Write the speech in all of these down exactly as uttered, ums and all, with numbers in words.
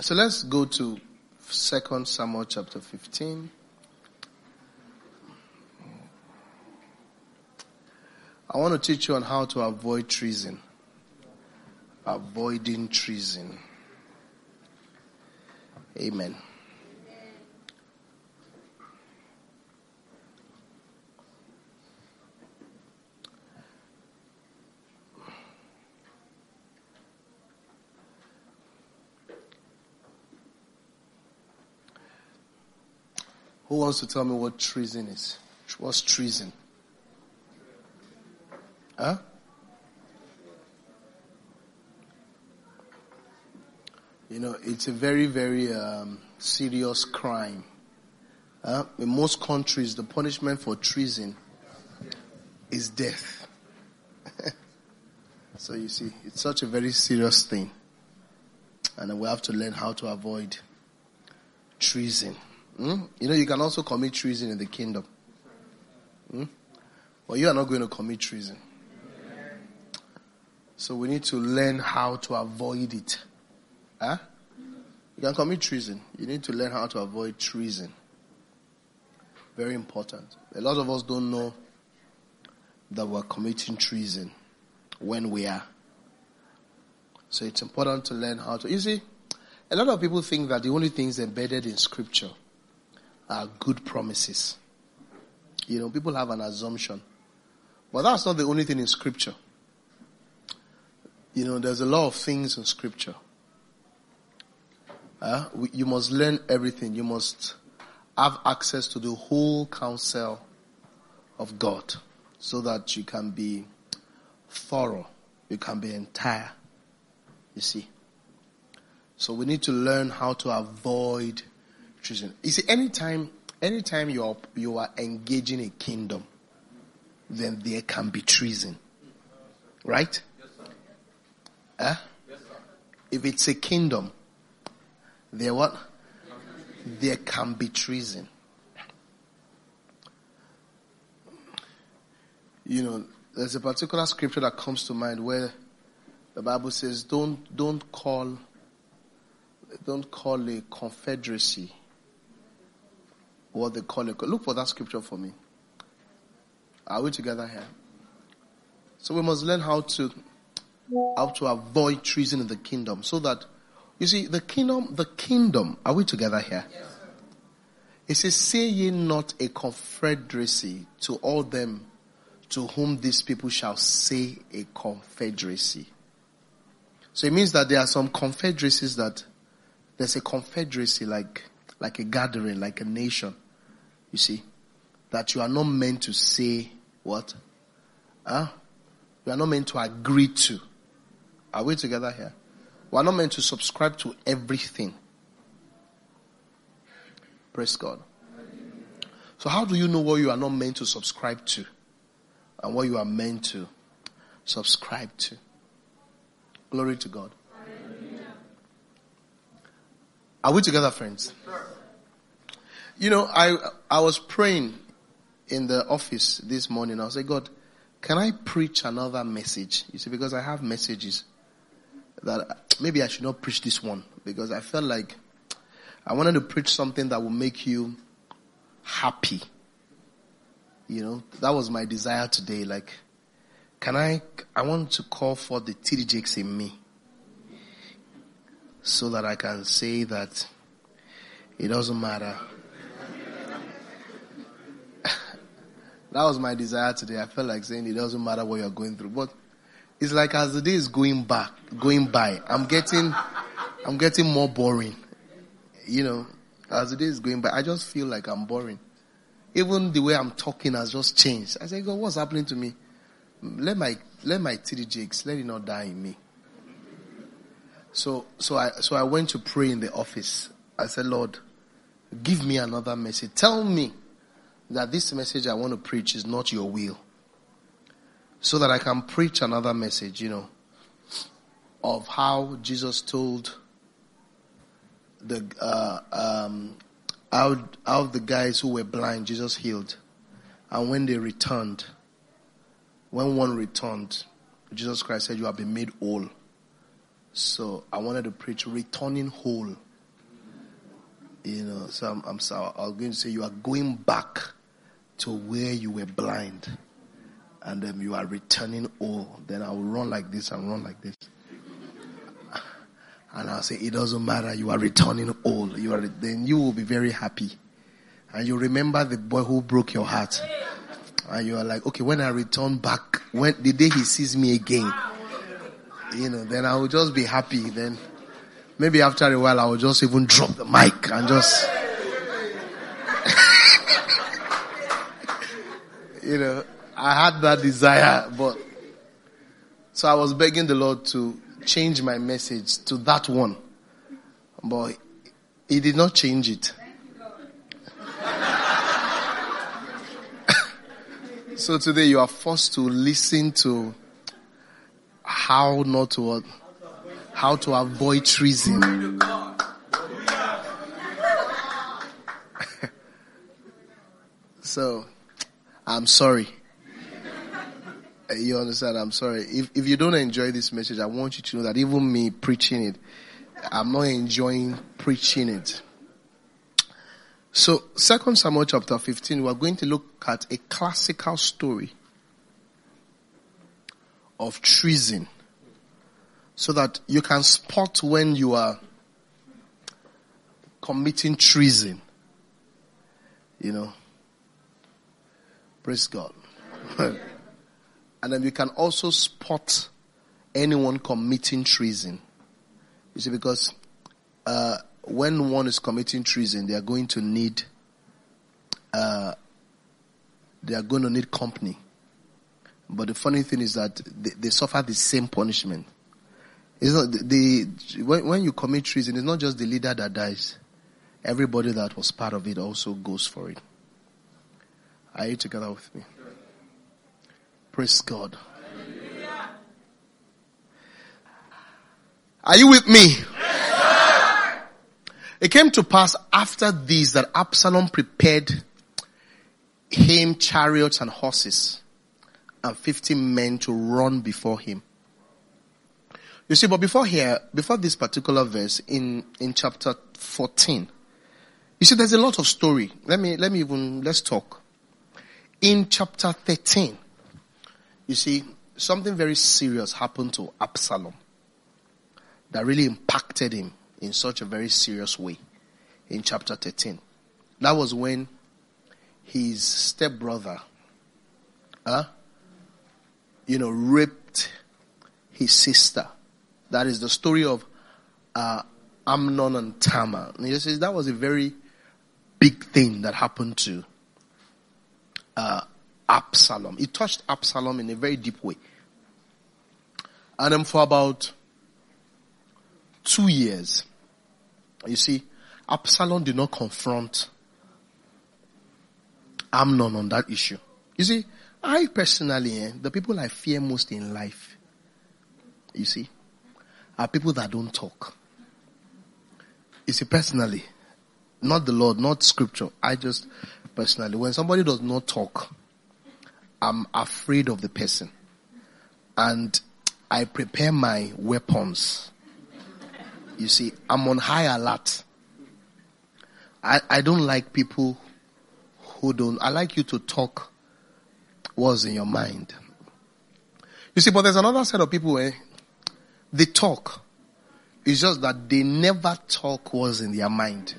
So let's go to Second Samuel chapter fifteen. I want to teach you on how to avoid treason. Avoiding treason. Amen. Who wants to tell me what treason is? What's treason? Huh? You know, it's a very, very um, serious crime. Uh, in most countries, the punishment for treason is death. So you see, it's such a very serious thing. And we have to learn how to avoid treason. Hmm? You know, you can also commit treason in the kingdom. Hmm? But you are not going to commit treason. So we need to learn how to avoid it. Huh? You can commit treason. You need to learn how to avoid treason. Very important. A lot of us don't know that we're committing treason when we are. So it's important to learn how to. You see, a lot of people think that the only things embedded in scripture are good promises. You know, people have an assumption. But that's not the only thing in scripture. You know, there's a lot of things in scripture. Uh, we, you must learn everything. You must have access to the whole counsel of God so that you can be thorough. You can be entire. You see. So we need to learn how to avoid treason. You see, anytime, anytime you are, you are engaging a kingdom, then there can be treason. Right? Huh? Yes, sir. If it's a kingdom, there what? There can be treason. You know, there's a particular scripture that comes to mind where the Bible says, "Don't don't call, don't call a confederacy what they call it." Look for that scripture for me. Are we together here? So we must learn how to. How to avoid treason in the kingdom, so that, you see, the kingdom, the kingdom, are we together here? Yes. It says, "Say ye not a confederacy to all them to whom these people shall say a confederacy." So it means that there are some confederacies that, there's a confederacy like, like a gathering, like a nation, you see, that you are not meant to say what? Huh? You are not meant to agree to. Are we together here? We are not meant to subscribe to everything. Praise God. So how do you know what you are not meant to subscribe to and what you are meant to subscribe to? Glory to God. Are we together, friends? You know, I I was praying in the office this morning. I was like, "God, can I preach another message?" You see, because I have messages that maybe I should not preach this one, because I felt like I wanted to preach something that will make you happy. You know, that was my desire today. Like, can I, I want to call for the T D Jakes in me so that I can say that it doesn't matter. That was my desire today. I felt like saying it doesn't matter what you're going through. But it's like as the day is going back, going by, I'm getting, I'm getting more boring. You know, as the day is going by, I just feel like I'm boring. Even the way I'm talking has just changed. I say, "God, what's happening to me? Let my, let my T D Jakes, let it not die in me." So, so I, so I went to pray in the office. I said, "Lord, give me another message. Tell me that this message I want to preach is not your will, so that I can preach another message, you know, of how Jesus told the uh, um, how how the guys who were blind Jesus healed, and when they returned, when one returned, Jesus Christ said, 'You have been made whole.'" So I wanted to preach returning whole You know, so I'm, I'm sorry. I was going to say you are going back to where you were blind, and then you are returning all. Then I will run like this and run like this, and I'll say it doesn't matter. You are returning all. You are. Then you will be very happy, and you remember the boy who broke your heart, and you are like, okay, when I return back, when the day he sees me again, you know, then I will just be happy. Then. Maybe after a while I will just even drop the mic and just, you know, I had that desire, but, so I was begging the Lord to change my message to that one, but He did not change it. So today you are forced to listen to how not to How to avoid treason. So, I'm sorry. You understand? I'm sorry. If if you don't enjoy this message, I want you to know that even me preaching it, I'm not enjoying preaching it. So, Second Samuel chapter fifteen, we are going to look at a classical story of treason, so that you can spot when you are committing treason. You know. Praise God. And then you can also spot anyone committing treason. You see, because uh, when one is committing treason, they are going to need uh, they are going to need company. But the funny thing is that they, they suffer the same punishment. It's not the, the when, when you commit treason, it's not just the leader that dies. Everybody that was part of it also goes for it. Are you together with me? Praise God. Hallelujah. Are you with me? Yes, it came to pass after this that Absalom prepared him chariots and horses and fifty men to run before him. You see, but before here, before this particular verse in, in chapter fourteen, you see, there's a lot of story. Let me, let me even, let's talk. In chapter thirteen, you see, something very serious happened to Absalom that really impacted him in such a very serious way in chapter thirteen. That was when his stepbrother, uh, you know, raped his sister. That is the story of uh, Amnon and Tamar. And he says that was a very big thing that happened to uh, Absalom. It touched Absalom in a very deep way. And then for about two years, you see, Absalom did not confront Amnon on that issue. You see, I personally, eh, the people I fear most in life, you see, are people that don't talk. You see, personally, not the Lord, not scripture. I just, personally, when somebody does not talk, I'm afraid of the person. And I prepare my weapons. You see, I'm on high alert. I, I don't like people who don't, I like you to talk what's in your mind. You see, but there's another set of people where they talk. It's just that they never talk what's in their mind.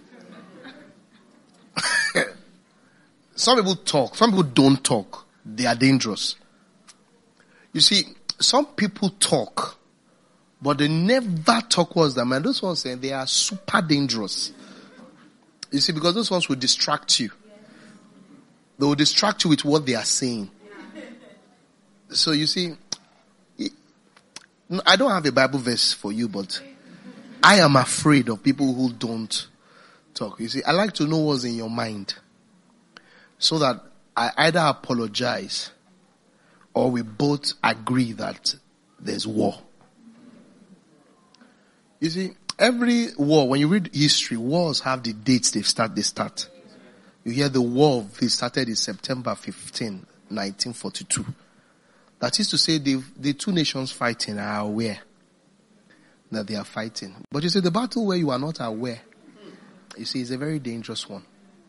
Some people talk. Some people don't talk. They are dangerous. You see, some people talk, but they never talk what's in their mind. Those ones, they are super dangerous. You see, because those ones will distract you. They will distract you with what they are saying. So you see, I don't have a Bible verse for you, but I am afraid of people who don't talk. You see, I like to know what's in your mind, so that I either apologize or we both agree that there's war. You see, every war, when you read history, wars have the dates they start, they start. You hear the war of this started in September fifteenth, nineteen forty-two. That is to say, the, the two nations fighting are aware that they are fighting. But you see, the battle where you are not aware You see, it's a very dangerous one.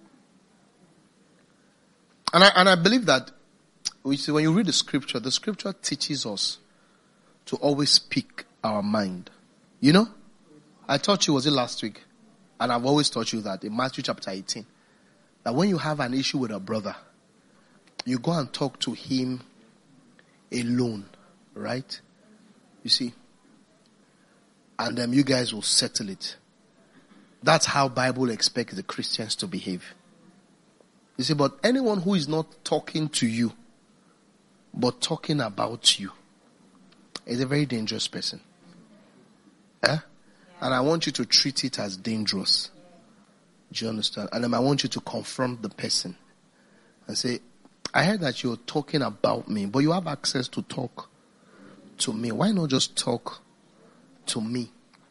And I, and I believe that you see, when you read the scripture, the scripture teaches us to always speak our mind. You know? I taught you, was it last week? And I've always taught you that in Matthew chapter eighteen. That when you have an issue with a brother, you go and talk to him alone. Right? You see? And then you guys will settle it. That's how Bible expects the Christians to behave. You see, but anyone who is not talking to you, but talking about you, is a very dangerous person. Eh? And I want you to treat it as dangerous. Do you understand? And then I want you to confront the person and say, I heard that you're talking about me, but you have access to talk to me. Why not just talk to me?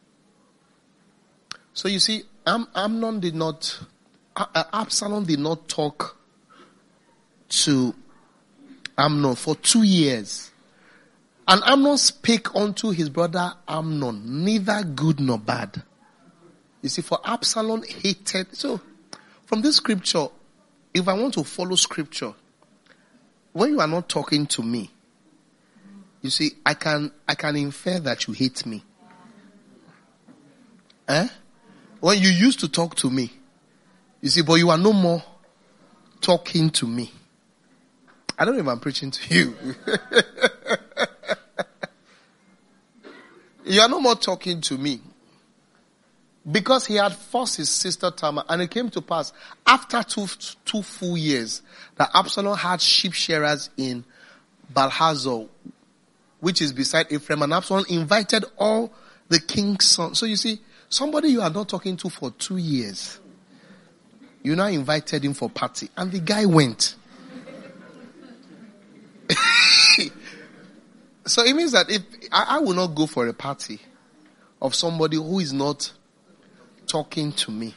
So you see, Am- Amnon did not, uh, Absalom did not talk to Amnon for two years. And Amnon spake unto his brother Amnon, neither good nor bad. You see, for Absalom hated. So, from this scripture, if I want to follow scripture, when you are not talking to me, you see, I can I can infer that you hate me. Eh? When you used to talk to me, you see, but you are no more talking to me. I don't know if I'm preaching to you. You are no more talking to me. Because he had forced his sister Tamar, and it came to pass after two, two full years that Absalom had sheep shearers in Baal-hazor, which is beside Ephraim, and Absalom invited all the king's sons. So you see, somebody you are not talking to for two years, you now invited him for party, and the guy went. So it means that if I, I will not go for a party of somebody who is not talking to me.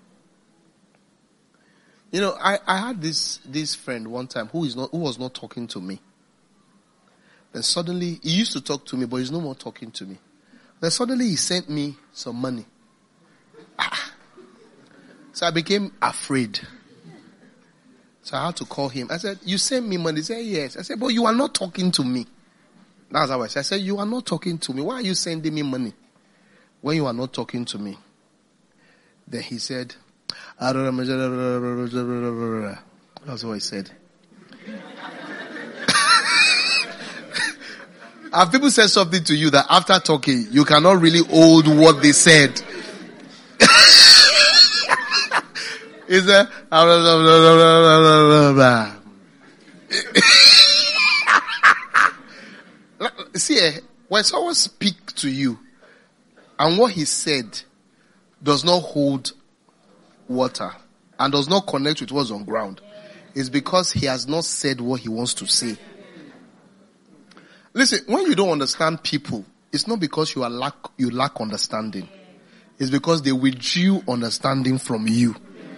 You know, I, I had this this friend one time who is not who was not talking to me. Then suddenly he used to talk to me, but he's no more talking to me. Then suddenly he sent me some money. Ah. So I became afraid. So I had to call him. I said, "You sent me money?" He said, "Yes." I said, "But you are not talking to me." That's how I said. I said, "You are not talking to me. Why are you sending me money when you are not talking to me?" Then he said, that's what he said. Have people said something to you that after talking, you cannot really hold what they said? Is that see, eh, when someone speaks to you and what he said does not hold water and does not connect with what's on ground, it's because he has not said what he wants to say. Listen, when you don't understand people, it's not because you are lack you lack understanding. It's because they withdrew understanding from you.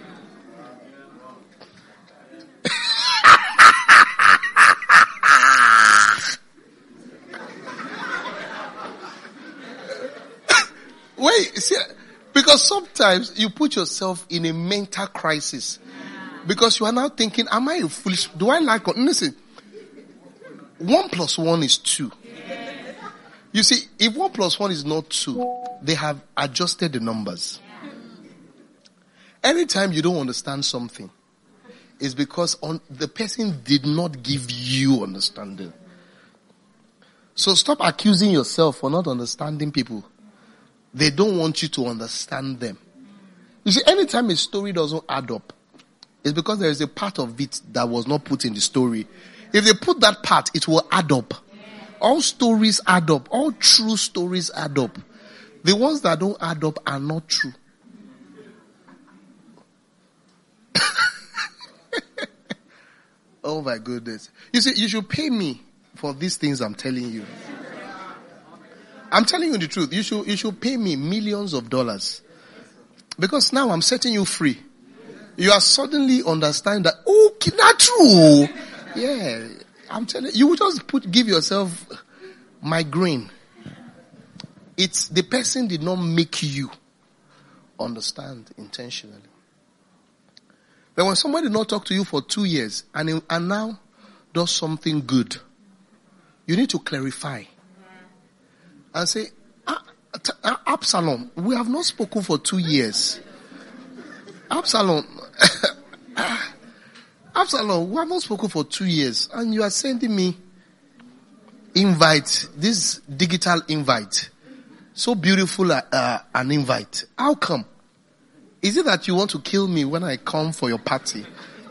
Wait, see, because sometimes you put yourself in a mental crisis. Because you are now thinking, am I a foolish? Do I like? Listen, one plus one is two. You see, if one plus one is not two, they have adjusted the numbers. Anytime you don't understand something, it's because on, the person did not give you understanding. So stop accusing yourself for not understanding people. They don't want you to understand them. You see, anytime a story doesn't add up, it's because there is a part of it that was not put in the story. If they put that part, it will add up. All stories add up. All true stories add up. The ones that don't add up are not true. Oh my goodness. You see, you should pay me for these things I'm telling you. I'm telling you the truth. You should, you should pay me millions of dollars. Because now I'm setting you free. You are suddenly understand that, oh, not true. Yeah. I'm telling you, you will just put, give yourself migraine. It's, the person did not make you. understand intentionally. But when somebody did not talk to you for two years and, and now does something good, you need to clarify and say, ah, ah, Absalom, we have not spoken for two years. Absalom, Absalom, we have not spoken for two years and you are sending me invite, this digital invite. So beautiful uh, uh, an invite. How come? Is it that you want to kill me when I come for your party?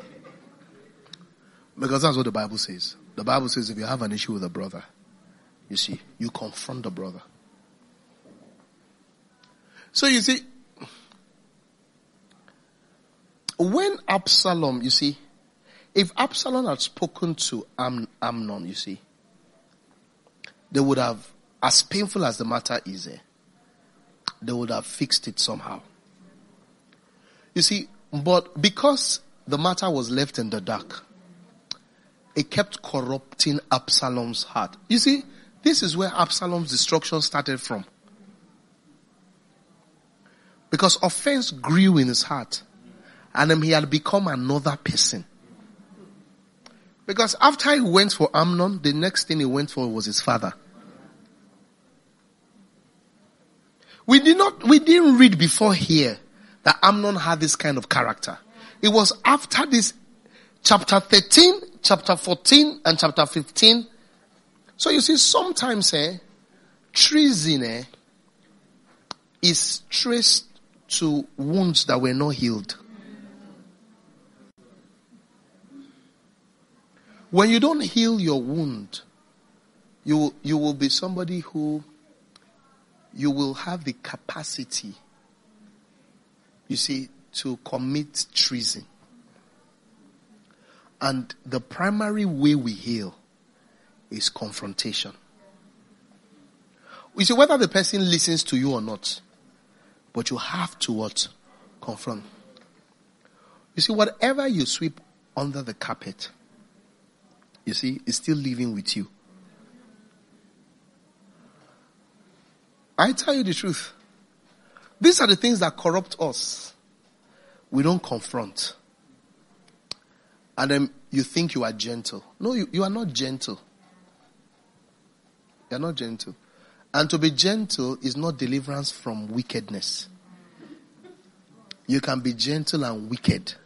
Because that's what the Bible says. The Bible says if you have an issue with a brother, you see, you confront the brother. So you see, when Absalom, you see, if Absalom had spoken to Am- Amnon, you see, they would have, as painful as the matter is, eh, they would have fixed it somehow. You see, but because the matter was left in the dark, it kept corrupting Absalom's heart. You see, this is where Absalom's destruction started from. Because offense grew in his heart. And then he had become another person. Because after he went for Amnon, the next thing he went for was his father. We did not, we didn't read before here that Amnon had this kind of character. It was after this chapter thirteen, chapter fourteen, and chapter fifteen. So you see, sometimes eh, treason eh, is traced to wounds that were not healed. When you don't heal your wound, you, you will be somebody who you will have the capacity, you see, to commit treason. And the primary way we heal is confrontation. You see, whether the person listens to you or not, but you have to what? Confront. You see, whatever you sweep under the carpet, you see, is still living with you. I tell you the truth. These are the things that corrupt us. We don't confront. And then you think you are gentle. No, you, you are not gentle. You are not gentle. And to be gentle is not deliverance from wickedness. You can be gentle and wicked.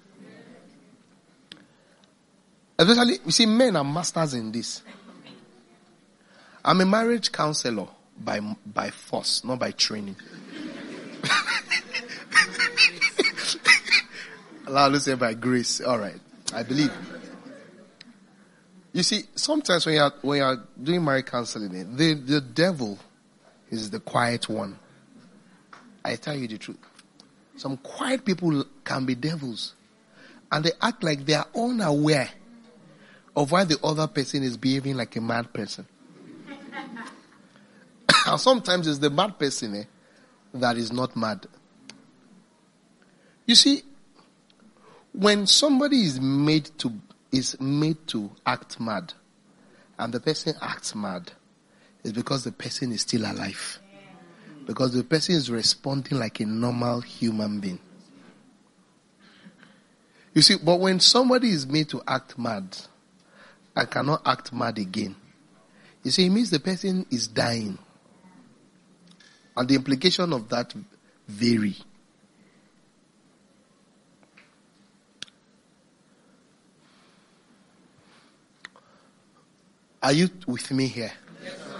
Especially, you see, men are masters in this. I'm a marriage counselor by by force, not by training. Allow to say by grace. All right, I believe. You see, sometimes when you are when you are doing marriage counseling, the the devil is the quiet one. I tell you the truth. Some quiet people can be devils, and they act like they are unaware of why the other person is behaving like a mad person. And sometimes it's the mad person eh, that is not mad. You see, when somebody is made to is made to act mad, and the person acts mad, it's because the person is still alive. Because the person is responding like a normal human being. You see, but when somebody is made to act mad, and cannot act mad again, you see, it means the person is dying. And the implication of that vary. Are you with me here? Yes, sir.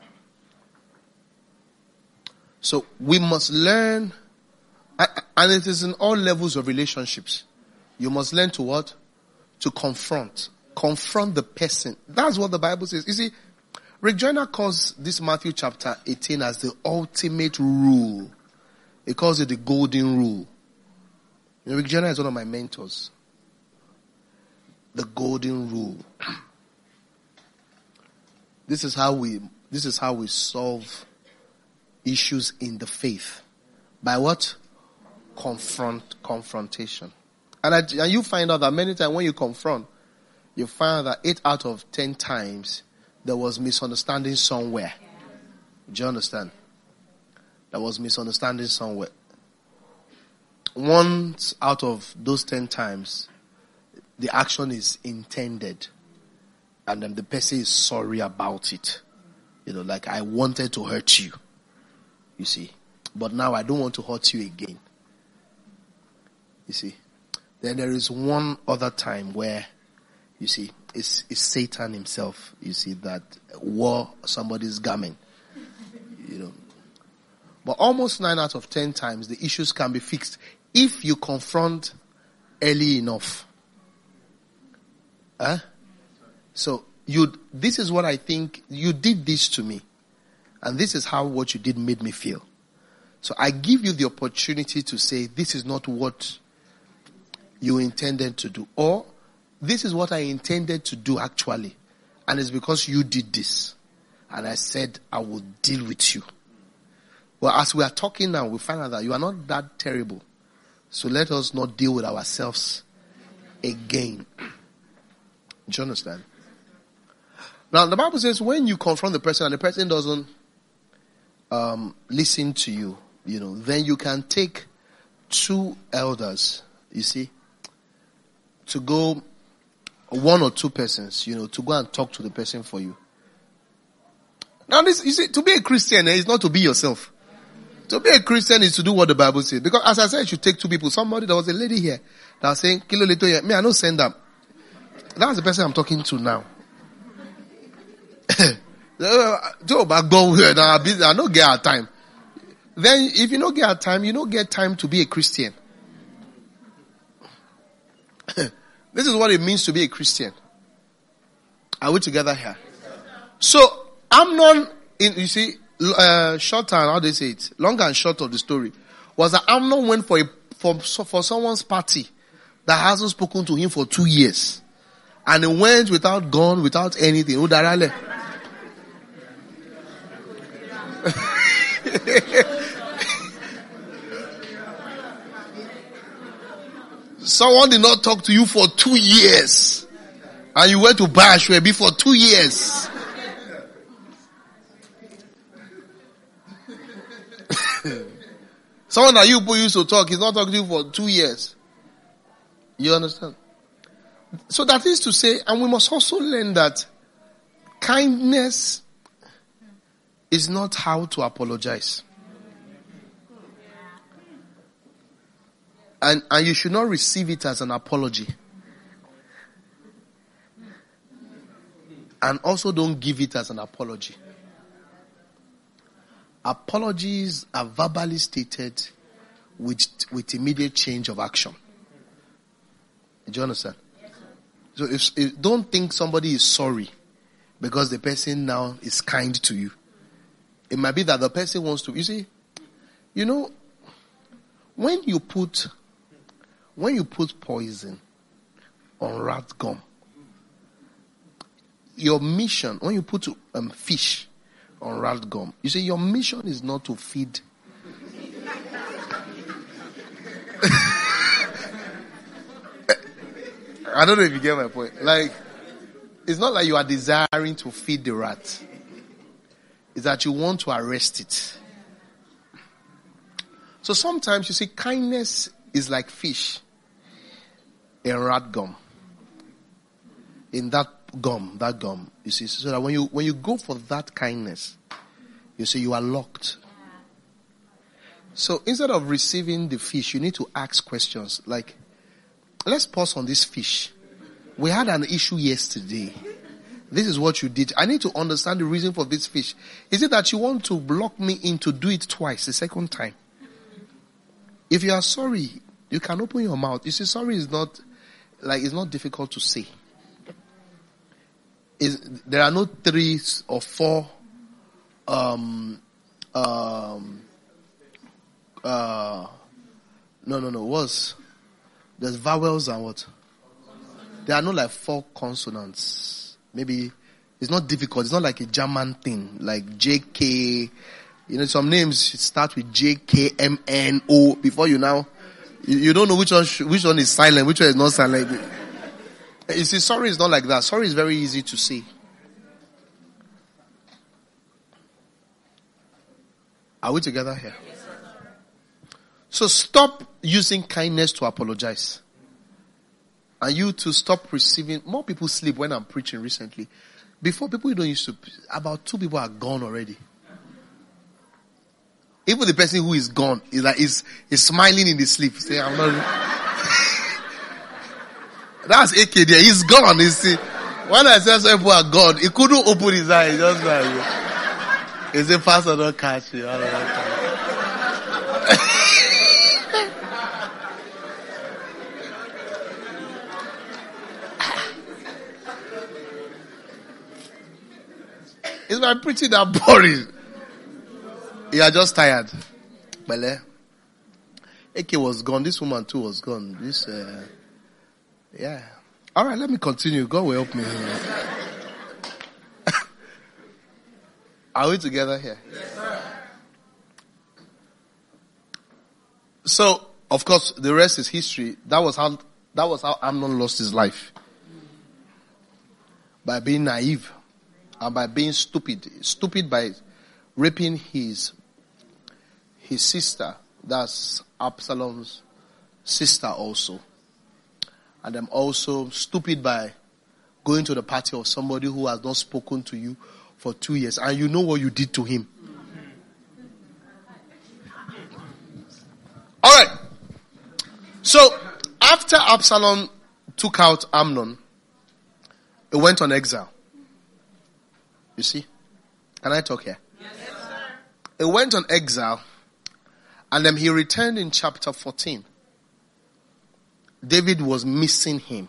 So we must learn, and it is in all levels of relationships. You must learn to what? To confront. Confront the person. That's what the Bible says. You see, Rick Joyner calls this Matthew chapter eighteen as the ultimate rule. He calls it the golden rule. You know, Rick Joyner is one of my mentors. The golden rule. This is how we, this is how we solve issues in the faith. By what? Confront, confrontation. And, I, and you find out that many times when you confront, you find that eight out of ten times there was misunderstanding somewhere. Do you understand? There was misunderstanding somewhere. once out of those ten times, the action is intended. And then the person is sorry about it. You know, like, I wanted to hurt you. You see. But now I don't want to hurt you again. You see. Then there is one other time where, you see, it's, it's Satan himself, you see, that wore somebody's garment. You know. But almost nine out of ten times, the issues can be fixed if you confront early enough. Huh? So, you, this is what I think, you did this to me. And this is how what you did made me feel. So I give you the opportunity to say, this is not what you intended to do. Or, this is what I intended to do actually. And it's because you did this. And I said, I will deal with you. Well, as we are talking now, we find out that you are not that terrible. So let us not deal with ourselves again. Do you understand? Now, the Bible says when you confront the person and the person doesn't um, listen to you, you know, then you can take two elders, you see, to go, one or two persons, you know, to go and talk to the person for you. Now, this, you see, to be a Christian is not to be yourself. To be a Christian is to do what the Bible says. Because as I said, you should take two people. Somebody, there was a lady here that was saying, Kilo Lito, yeah, me, I don't send them. That's the person I'm talking to now. Joe, but go here now. I don't get our time. Then, if you don't get our time, you don't get time to be a Christian. This is what it means to be a Christian. Are we together here? So, Amnon, in, you see, uh, short time, how do they say it? Long and short of the story was that Amnon went for a for for someone's party that hasn't spoken to him for two years, and he went without gun, without anything. Udarale. Someone did not talk to you for two years, and you went to buy Ashwebi for two years. Someone that you used to talk, he's not talking to you for two years. You understand? So that is to say, and we must also learn that kindness is not how to apologize. And, and you should not receive it as an apology. And also don't give it as an apology. Apologies are verbally stated with, with immediate change of action. Do you understand? So if, if don't think somebody is sorry because the person now is kind to you. It might be that the person wants to, you see, you know, when you put, when you put poison on rat gum, your mission, when you put um, fish on rat gum, you see, your mission is not to feed. I don't know if you get my point. Like, it's not like you are desiring to feed the rat. It's that you want to arrest it. So sometimes you see, kindness is like fish in rat gum. In that gum, that gum, you see, so that when you when you go for that kindness, you see you are locked. So instead of receiving the fish, you need to ask questions like, let's pause on this fish. We had an issue yesterday. This is what you did. I need to understand the reason for this fish. Is it that you want to block me in to do it twice, the second time? If you are sorry, you can open your mouth. You see, sorry is not, like, it's not difficult to say. Is there are no three or four um um uh no no no what's there's vowels and what? There are no like four consonants. Maybe it's not difficult. It's not like a German thing like J K. You know, some names start with J K M N O before you now you, you don't know which one which one is silent, which one is not silent. You see, sorry is not like that. Sorry is very easy to say. Are we together here? So stop using kindness to apologize. And you to stop receiving. More people sleep when I'm preaching recently. Before, people don't used to, about two people are gone already. Even the person who is gone is like is is smiling in his sleep. Say, I'm not. That's A K there. He's gone. You see, when I said some people are gone, he couldn't open his eyes. Just like he said, "Pastor, don't catch you." I don't catch you. Is my preaching that boring? You are just tired. Bele. A K was gone. This woman too was gone. This, uh, yeah. All right, let me continue. God will help me. Are we together here? Yes, sir. So, of course, the rest is history. That was how that was how Amnon lost his life. By being naive. And by being stupid. Stupid by raping his his sister. That's Absalom's sister also. And I'm also stupid by going to the party of somebody who has not spoken to you for two years. And you know what you did to him. Alright. So, after Absalom took out Amnon, he went on exile. You see? Can I talk here? Yes, sir. He went on exile and then he returned in chapter fourteen. David was missing him.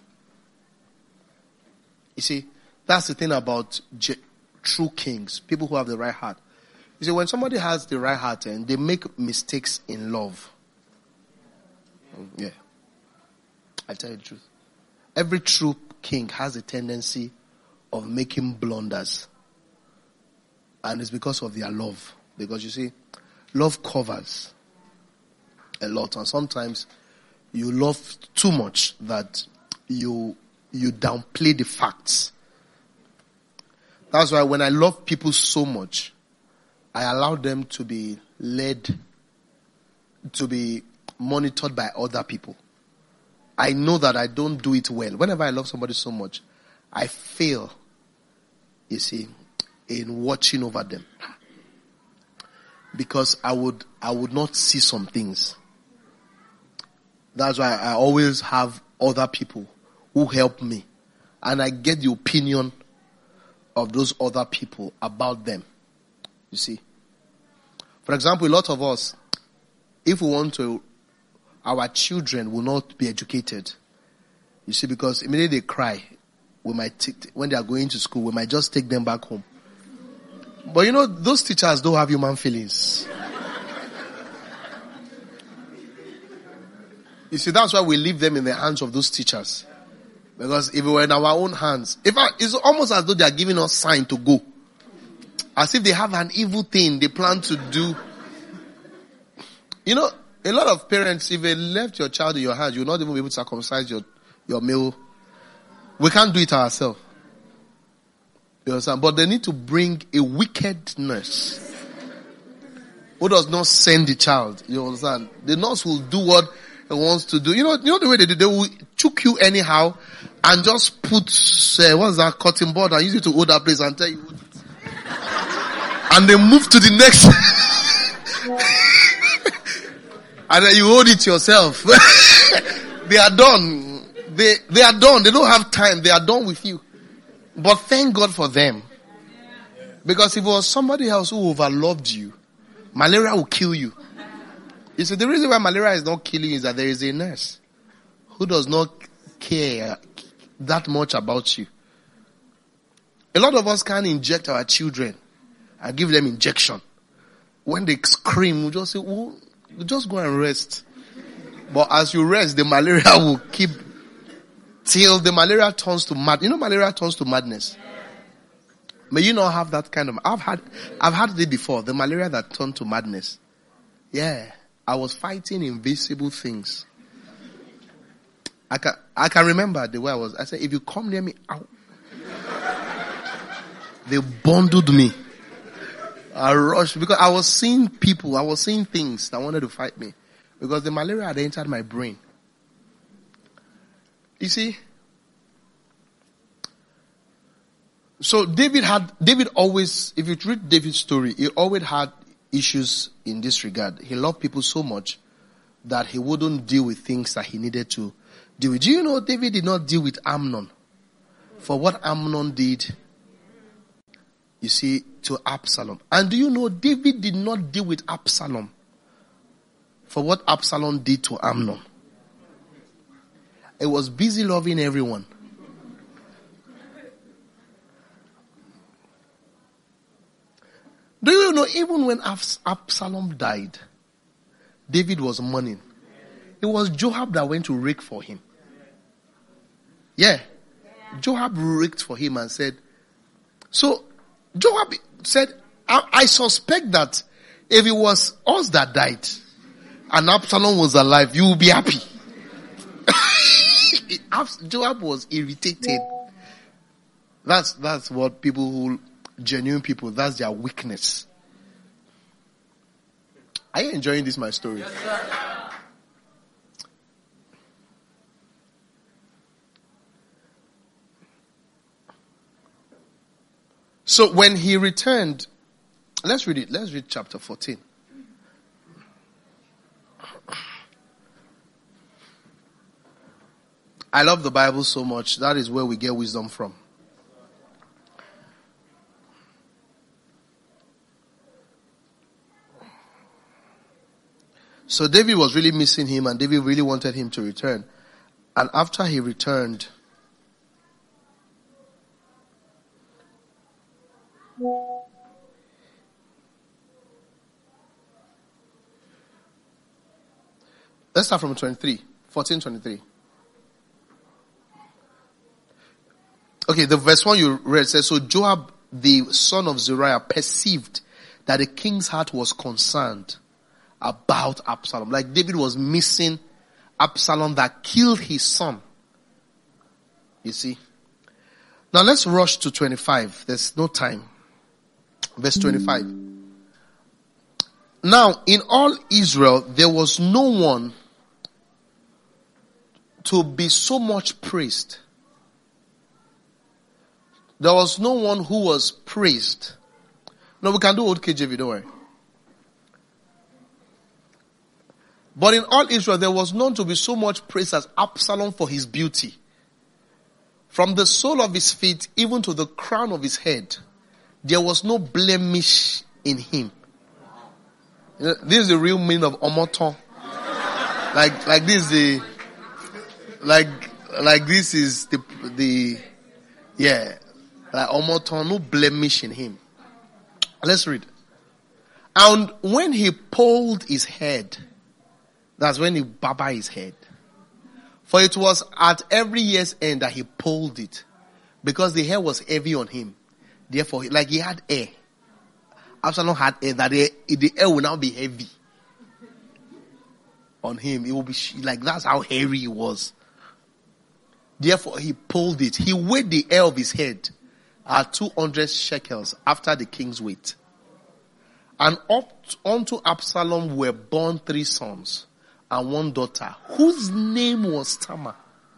You see, that's the thing about J- true kings, people who have the right heart. You see, when somebody has the right heart and they make mistakes in love. Yeah. I tell you the truth. Every true king has a tendency of making blunders. And it's because of their love. Because you see, love covers a lot. And sometimes you love too much that you you downplay the facts. That's why when I love people so much, I allow them to be led, to be monitored by other people. I know that I don't do it well. Whenever I love somebody so much, I fail, you see, in watching over them. Because I would, I would not see some things. That's why I always have other people who help me. And I get the opinion of those other people about them. You see. For example, a lot of us, if we want to, our children will not be educated. You see, because immediately they cry, we might t- when they are going to school, we might just take them back home. But you know, those teachers don't have human feelings. You see, that's why we leave them in the hands of those teachers. Because if we were in our own hands, in fact, it's almost as though they are giving us sign to go. As if they have an evil thing they plan to do. You know, a lot of parents, if they left your child in your hands, you'll not even be able to circumcise your, your male. We can't do it ourselves. You understand? But they need to bring a wicked nurse who does not send the child. You understand? The nurse will do what he wants to do. You know, you know the way they do? They will choke you anyhow and just put, uh, what's that, cotton board and use it to hold that place and tell you. And they move to the next. And then you hold it yourself. They are done. They, they are done. They don't have time. They are done with you. But thank God for them. Because if it was somebody else who overloved you, malaria will kill you. You see, the reason why malaria is not killing you is that there is a nurse who does not care that much about you. A lot of us can't inject our children and give them injection. When they scream, we just say, oh, just go and rest. But as you rest, the malaria will keep till the malaria turns to mad. You know, malaria turns to madness. May you not have that kind of. I've had, I've had it before. The malaria that turned to madness. Yeah, I was fighting invisible things. I can, I can remember the way I was. I said, if you come near me, ow. They bundled me. I rushed because I was seeing people. I was seeing things that wanted to fight me. because the malaria had entered my brain. You see? So David had, David always, if you read David's story, he always had issues in this regard. He loved people so much that he wouldn't deal with things that he needed to deal with. Do you know David did not deal with Amnon for what Amnon did, you see, to Absalom? And do you know David did not deal with Absalom for what Absalom did to Amnon? He was busy loving everyone. Do you know, even when Absalom died, David was mourning. It was Joab that went to rake for him. Yeah. Joab raked for him and said, so Joab said, I, I suspect that if it was us that died and Absalom was alive, you will be happy. Joab was irritated. That's, that's what people who, genuine people, that's their weakness. Are you enjoying this, my story? Yes, sir. So when he returned, let's read it. Let's read chapter fourteen. I love the Bible so much. That is where we get wisdom from. So David was really missing him, and David really wanted him to return. And after he returned, let's start from twenty-three. fourteen twenty-three. Okay, the verse one you read says, so Joab, the son of Zeruiah, perceived that the king's heart was concerned about Absalom. Like David was missing Absalom that killed his son. You see? Now let's rush to twenty-five. There's no time. Verse twenty-five. Now, in all Israel, there was no one to be so much praised. There was no one who was praised. No, we can do old K J V, don't worry. But in all Israel, there was none to be so much praised as Absalom for his beauty. From the sole of his feet, even to the crown of his head, there was no blemish in him. This is the real meaning of omoton. Like, like this is the, like, like this is the, the, yeah, like omoton, no blemish in him. Let's read. And when he pulled his head, that's when he baba his head. For it was at every year's end that he pulled it, because the hair was heavy on him. Therefore, like he had air. Absalom had air, that the, the air will now be heavy on him. It will be like, that's how hairy he was. Therefore, he pulled it. He weighed the hair of his head at two hundred shekels after the king's weight. And up unto Absalom were born three sons and one daughter, whose name was Tamar.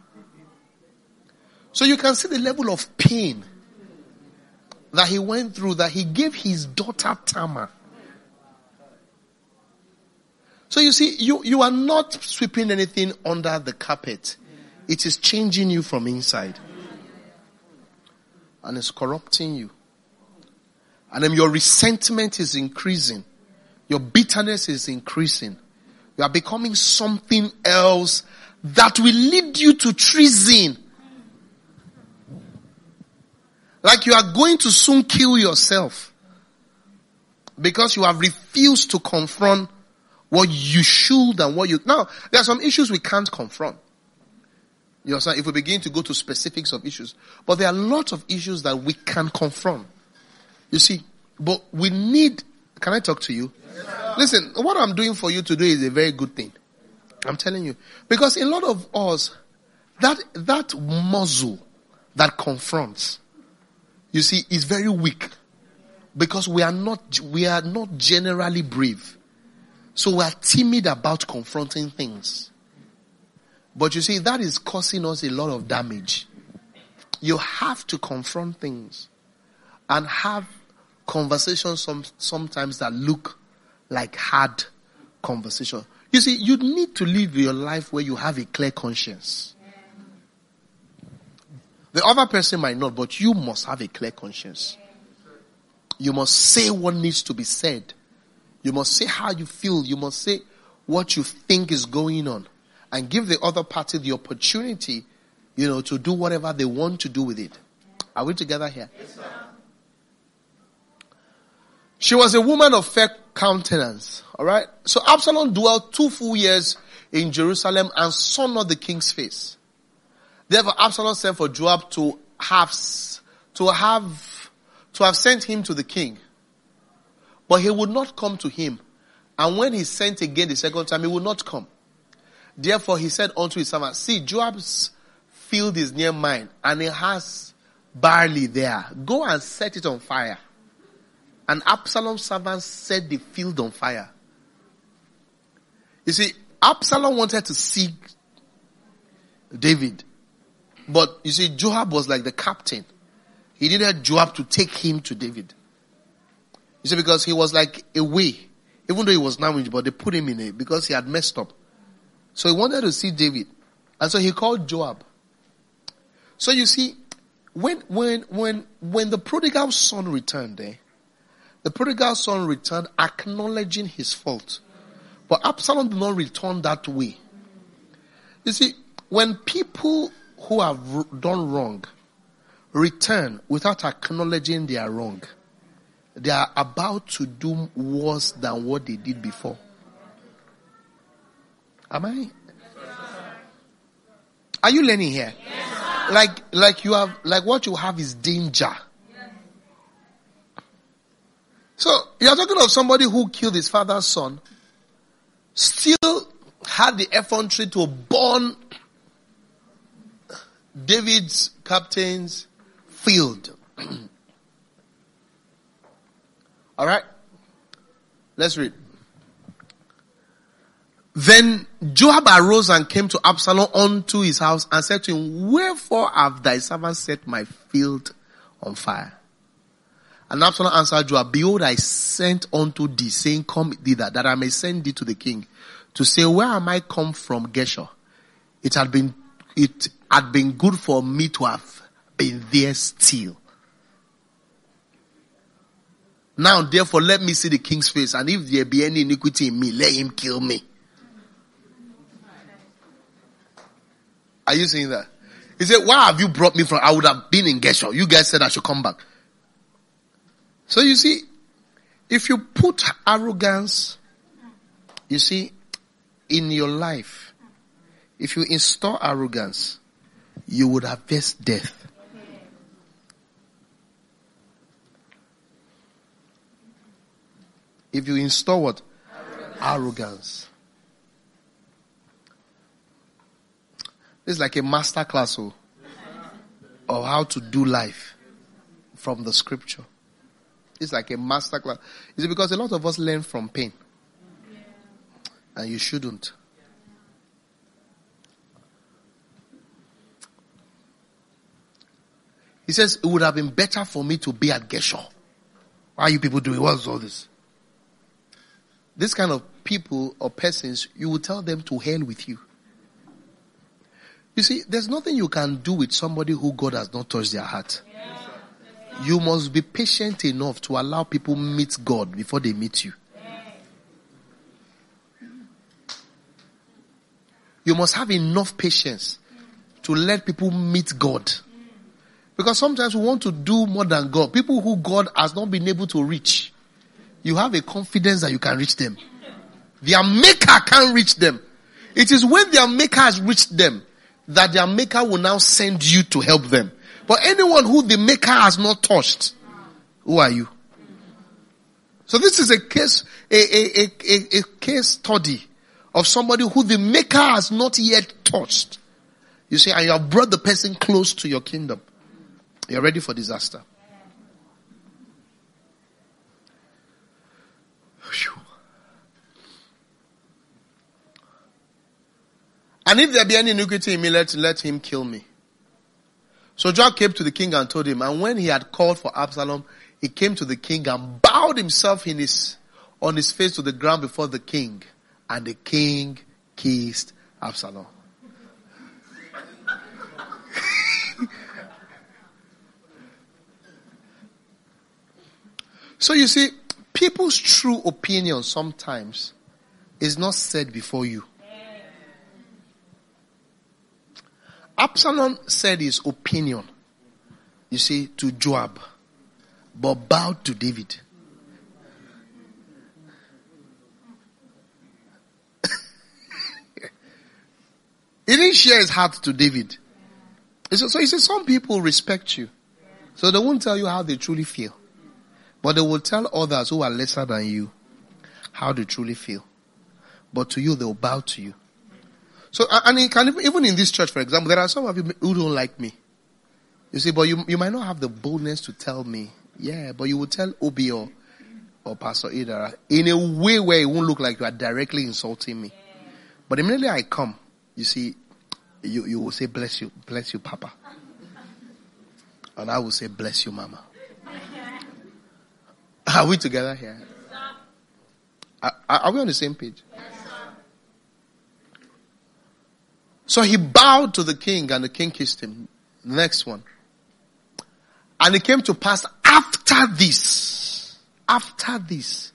So you can see the level of pain that he went through, that he gave his daughter Tamar. So you see, you, you are not sweeping anything under the carpet. It is changing you from inside. And it's corrupting you. And then your resentment is increasing. Your bitterness is increasing. You are becoming something else that will lead you to treason. Like you are going to soon kill yourself. Because you have refused to confront what you should and what you... Now, there are some issues we can't confront. You understand? If we begin to go to specifics of issues. But there are lots of issues that we can confront. You see? But we need... Can I talk to you? Yes, listen, what I'm doing for you today is a very good thing. I'm telling you. Because a lot of us, that, that muzzle that confronts, you see, is very weak. Because we are not, we are not generally brave. So we are timid about confronting things. But you see, that is causing us a lot of damage. You have to confront things and have conversations some, sometimes that look like hard conversation. You see, you need to live your life where you have a clear conscience. The other person might not, but you must have a clear conscience. You must say what needs to be said. You must say how you feel. You must say what you think is going on. And give the other party the opportunity, you know, to do whatever they want to do with it. Are we together here? Yes, sir. She was a woman of fair countenance. Alright? So Absalom dwelt two full years in Jerusalem and saw not the king's face. Therefore Absalom sent for Joab to have, to have, to have sent him to the king. But he would not come to him. And when he sent again the second time, he would not come. Therefore he said unto his servant, see, Joab's field is near mine, and he has barley there. Go and set it on fire. And Absalom's servant set the field on fire. You see, Absalom wanted to see David. But you see, Joab was like the captain. He needed Joab to take him to David. You see, because he was like away. Even though he was now in, but they put him in it because he had messed up. So he wanted to see David. And so he called Joab. So you see, when, when, when, when the prodigal son returned there, the prodigal son returned acknowledging his fault. But Absalom did not return that way. You see, when people who have done wrong return without acknowledging they are wrong, they are about to do worse than what they did before. Am I? Are you learning here? Yes, like, like you have, like what you have is danger. Yes. So, you are talking of somebody who killed his father's son, still had the effrontery to burn David's captain's field. Alright? Let's read. Then Joab arose and came to Absalom unto his house and said to him, wherefore have thy servant set my field on fire? And Absalom answered Joab, behold, I sent unto thee, saying, come thither, that I may send thee to the king, to say, where am I come from Geshur? It had been, it had been good for me to have been there still. Now therefore let me see the king's face, and if there be any iniquity in me, let him kill me. Are you saying that? He said, why have you brought me from? I would have been in Geshur. You guys said I should come back. So you see, if you put arrogance, you see, in your life, if you install arrogance, you would have faced death. If you install what? Arrogance. Arrogance. It's like a master class oh, of how to do life from the scripture. It's like a master class. Is it because a lot of us learn from pain? And you shouldn't. He says, it would have been better for me to be at Geshur. Why are you people doing? What's all this? This kind of people or persons, you will tell them to hell with you. You see, there's nothing you can do with somebody who God has not touched their heart. You must be patient enough to allow people meet God before they meet you. You must have enough patience to let people meet God. Because sometimes we want to do more than God. People who God has not been able to reach. You have a confidence that you can reach them. Their maker can't reach them. It is when their maker has reached them that their maker will now send you to help them. But anyone who the maker has not touched, who are you? So this is a case, a, a, a, a, a case study of somebody who the maker has not yet touched. You see, and you have brought the person close to your kingdom. You're ready for disaster. Whew. And if there be any iniquity in me, let, let him kill me. So Joab came to the king and told him, and when he had called for Absalom, he came to the king and bowed himself in his, on his face to the ground before the king. And the king kissed Absalom. So you see, people's true opinion sometimes is not said before you. Absalom said his opinion, you see, to Joab, but bowed to David. He didn't share his heart to David. So he said, some people respect you. So they won't tell you how they truly feel. But they will tell others who are lesser than you how they truly feel. But to you, they will bow to you. So, and it can, even in this church, for example, there are some of you who don't like me. You see, but you, you might not have the boldness to tell me. Yeah, but you will tell Obi or, or Pastor Idara in a way where it won't look like you are directly insulting me. But immediately I come, you see, you, you will say, bless you, bless you, Papa. And I will say, bless you, Mama. Are we together here? Are, are we on the same page? So he bowed to the king and the king kissed him. Next one. And it came to pass after this, after this,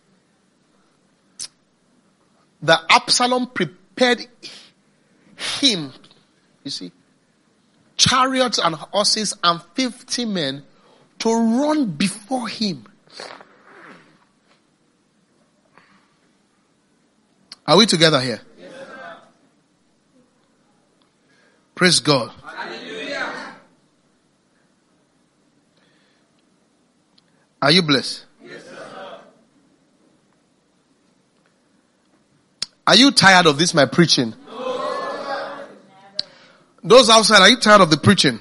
that Absalom prepared him, you see, chariots and horses and fifty men to run before him. Are we together here? Yes, sir. Praise God. Hallelujah. Are you blessed? Yes, sir. Are you tired of this, my preaching? No. Those outside, are you tired of the preaching?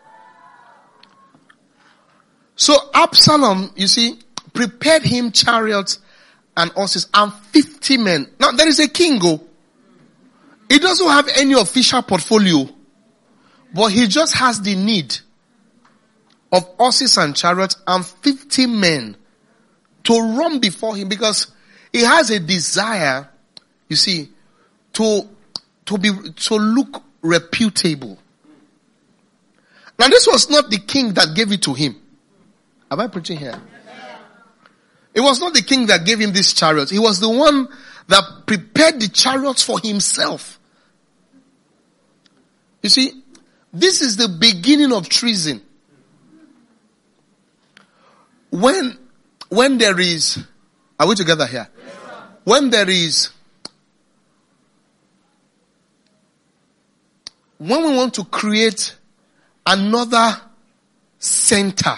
So Absalom, you see, prepared him chariots and horses and fifty men. Now there is a king, oh. He doesn't have any official portfolio, but he just has the need of horses and chariots and fifty men to run before him because he has a desire, you see, to, to be, to look reputable. Now this was not the king that gave it to him. Am I preaching here? It was not the king that gave him these chariots. He was the one that prepared the chariots for himself. You see, this is the beginning of treason. When, when there is, are we together here? Yes, when there is, when we want to create another center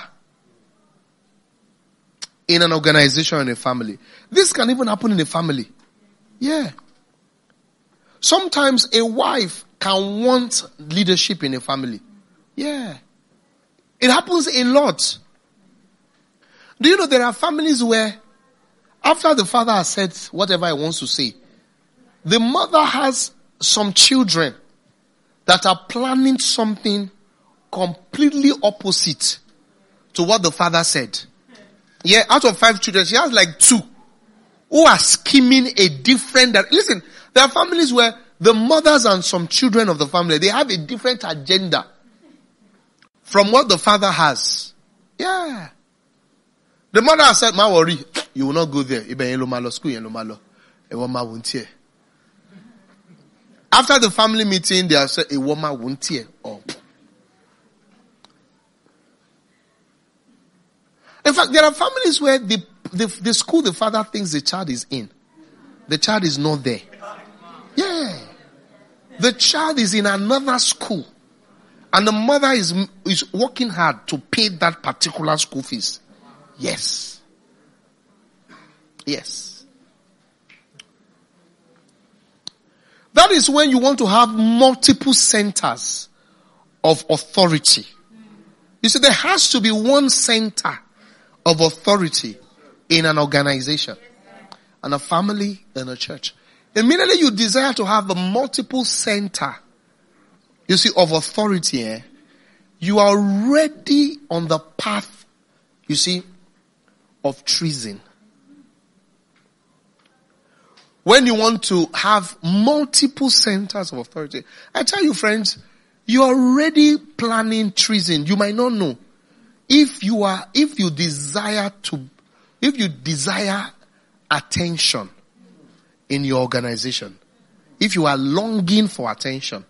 in an organization or in a family. This can even happen in a family. Yeah. Sometimes a wife can want leadership in a family. Yeah. It happens a lot. Do you know there are families where after the father has said whatever he wants to say, the mother has some children that are planning something completely opposite to what the father said. Yeah, out of five children, she has like two who are scheming a different direction. Listen, there are families where the mothers and some children of the family, they have a different agenda from what the father has. Yeah. The mother has said, "Ma worry, you will not go there. After the family meeting, they have said, a woman won't hear. Oh. In fact, there are families where the, the, the school the father thinks the child is in, the child is not there. Yeah. The child is in another school. And the mother is, is working hard to pay that particular school fees. Yes. Yes. That is when you want to have multiple centers of authority. You see, there has to be one center of authority in an organization, and a family, and a church. Immediately you desire to have a multiple center, you see, of authority, eh? You are already on the path, you see, of treason. When you want to have multiple centers of authority, I tell you friends, you are already planning treason. You might not know. If you are, if you desire to, if you desire attention in your organization, if you are longing for attention.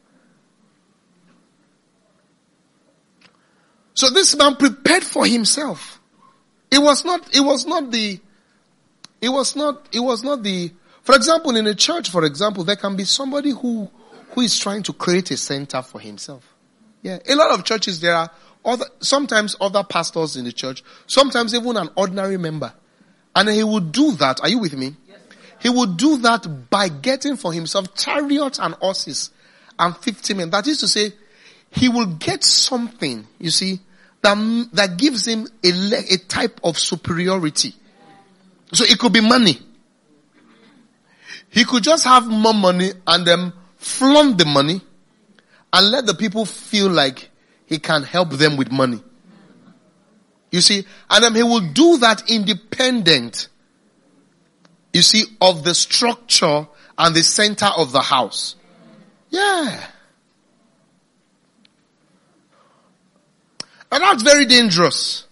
So this man prepared for himself. It was not, it was not the, it was not, it was not the, for example, in a church, for example, there can be somebody who, who is trying to create a center for himself. Yeah. A lot of churches, there are other, sometimes other pastors in the church, sometimes even an ordinary member. And he would do that. Are you with me? Yes. He would do that by getting for himself chariots and horses and fifty men. That is to say, he will get something, you see, that, that gives him a, a type of superiority. So it could be money. He could just have more money and then flaunt the money and let the people feel like he can help them with money. You see, and then he will do that independent, you see, of the structure and the center of the house. Yeah. And that's very dangerous.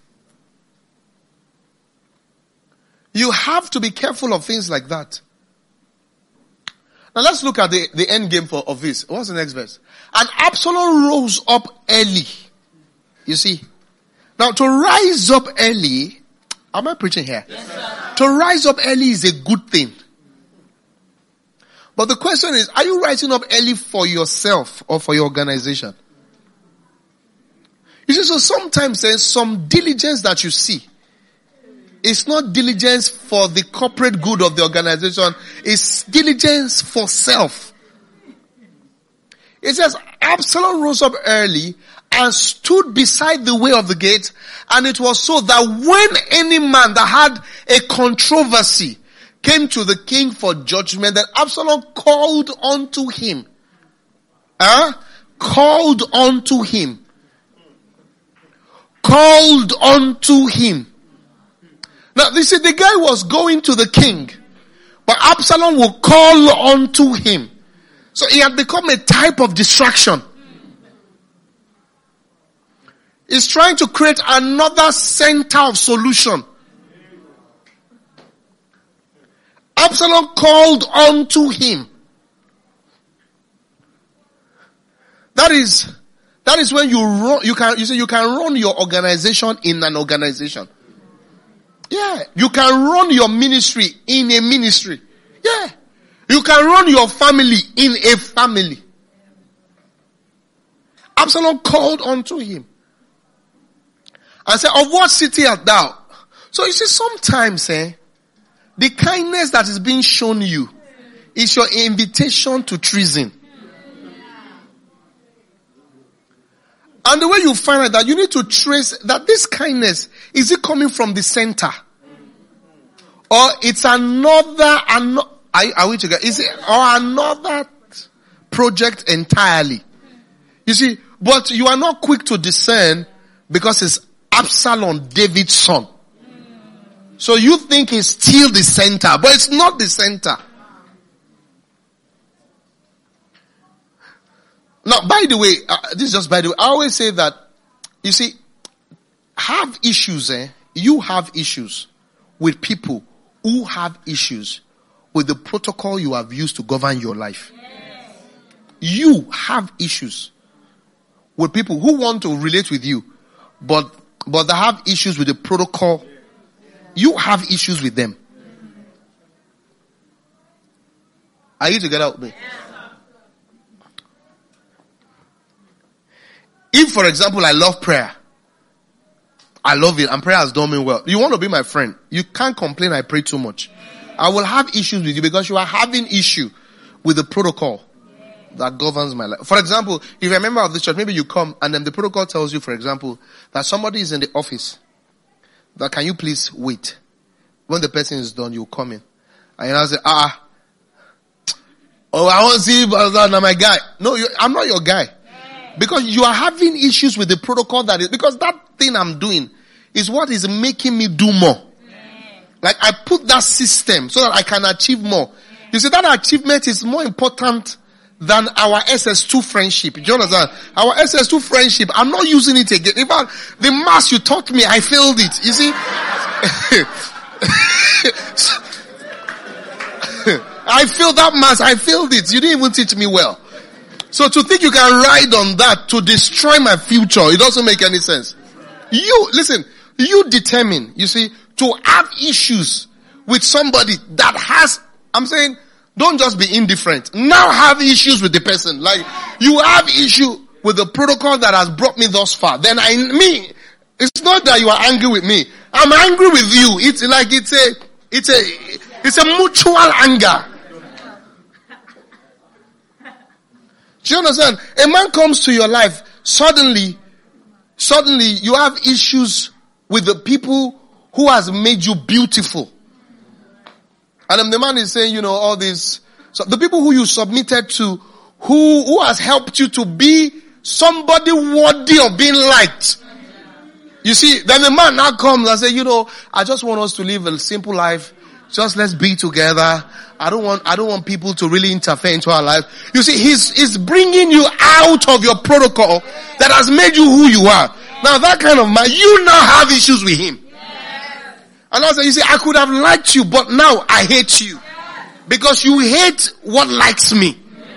You have to be careful of things like that. Now let's look at the, the end game for, of this. What's the next verse? And Absalom rose up early. You see? Now to rise up early, am I preaching here? Yes, sir. To rise up early is a good thing. But the question is, are you rising up early for yourself or for your organization? You see, so sometimes there's some diligence that you see. It's not diligence for the corporate good of the organization. It's diligence for self. It says, Absalom rose up early and stood beside the way of the gate. And it was so that when any man that had a controversy came to the king for judgment, that Absalom called unto him. Huh? Called unto him. Called unto him. Now, you see, the guy was going to the king, but Absalom will call unto him. So he had become a type of distraction. He's trying to create another center of solution. Absalom called unto him. That is, that is when you run, you can, you say you can run your organization in an organization. Yeah. You can run your ministry in a ministry. Yeah. You can run your family in a family. Absalom called unto him and said, of what city art thou? So you see, sometimes, eh, the kindness that is being shown you is your invitation to treason. And the way you find out that you need to trace that this kindness, is it coming from the center? Or it's another, another are, are we together? Is it, or another project entirely? You see, but you are not quick to discern because it's Absalom, David's son. So you think it's still the center, but it's not the center. Now, by the way, uh, this is just by the way, I always say that, you see, have issues, eh? You have issues with people who have issues with the protocol you have used to govern your life. Yes. You have issues with people who want to relate with you, but, but they have issues with the protocol. You have issues with them. Are you together with me? If, for example, I love prayer, I love it, and prayer has done me well. You want to be my friend. You can't complain I pray too much. I will have issues with you because you are having issue with the protocol that governs my life. For example, if you're a member of this church, maybe you come and then the protocol tells you, for example, that somebody is in the office. That can you please wait? When the person is done, you come in. And you know, say, ah, Oh, I want to see Pastor, my guy. No, you, I'm not your guy. Because you are having issues with the protocol that is, because that thing I'm doing is what is making me do more. Like I put that system so that I can achieve more. You see, that achievement is more important than our S S two friendship. Do you understand? Our S S two friendship, I'm not using it again. In fact, the mass you taught me, I failed it. You see? I failed that mass, I failed it. You didn't even teach me well. So to think you can ride on that to destroy my future, it doesn't make any sense. You, listen, you determine, you see, to have issues with somebody that has, I'm saying, don't just be indifferent. Now have issues with the person. Like, you have issue with the protocol that has brought me thus far. Then I, me, it's not that you are angry with me. I'm angry with you. It's like, it's a, it's a, it's a mutual anger. Do you understand? A man comes to your life, suddenly, suddenly you have issues with the people who has made you beautiful. And then the man is saying, you know, all this, so the people who you submitted to, who, who has helped you to be somebody worthy of being liked. You see, then the man now comes and say, you know, I just want us to live a simple life. Just let's be together. I don't want, I don't want people to really interfere into our life. You see, he's, he's bringing you out of your protocol that has made you who you are. Now that kind of man, you now have issues with him. And I say, you see, I could have liked you, but now I hate you. Because you hate what likes me.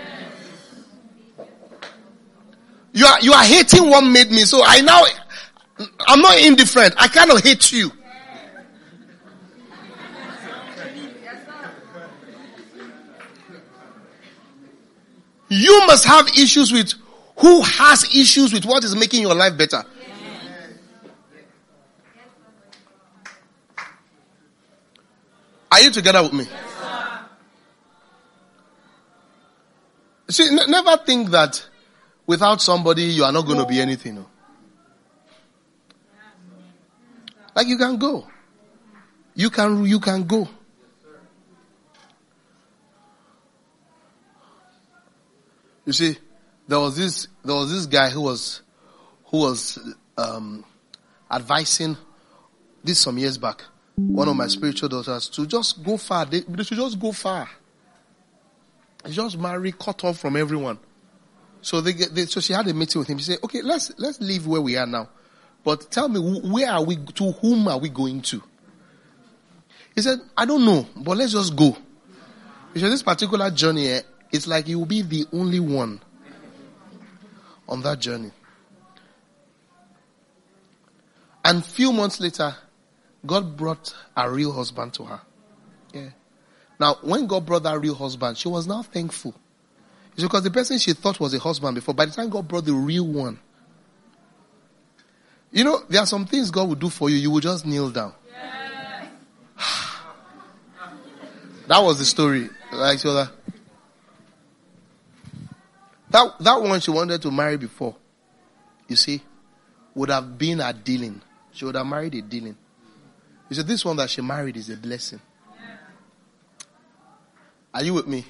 You are, you are hating what made me. So I now, I'm not indifferent. I kind of hate you. You must have issues with who has issues with what is making your life better. Are you together with me? See, n- never think that without somebody you are not going to be anything. No? Like you can go. You can, you can go. You see, there was this, there was this guy who was, who was, um, advising this some years back, one of my spiritual daughters to just go far. They, they should just go far. Just marry, cut off from everyone. So they, they, so she had a meeting with him. She said, okay, let's, let's leave where we are now. But tell me, where are we, to whom are we going to? He said, I don't know, but let's just go. He said, this particular journey, eh, it's like you will be the only one on that journey. And few months later, God brought a real husband to her. Yeah. Now, when God brought that real husband, she was now thankful. It's because the person she thought was a husband before, by the time God brought the real one, you know, there are some things God will do for you, you will just kneel down. Yes. That was the story. Like, so that, that, that one she wanted to marry before, you see, would have been a dealing. She would have married a dealing. You see, this one that she married is a blessing. Are you with me?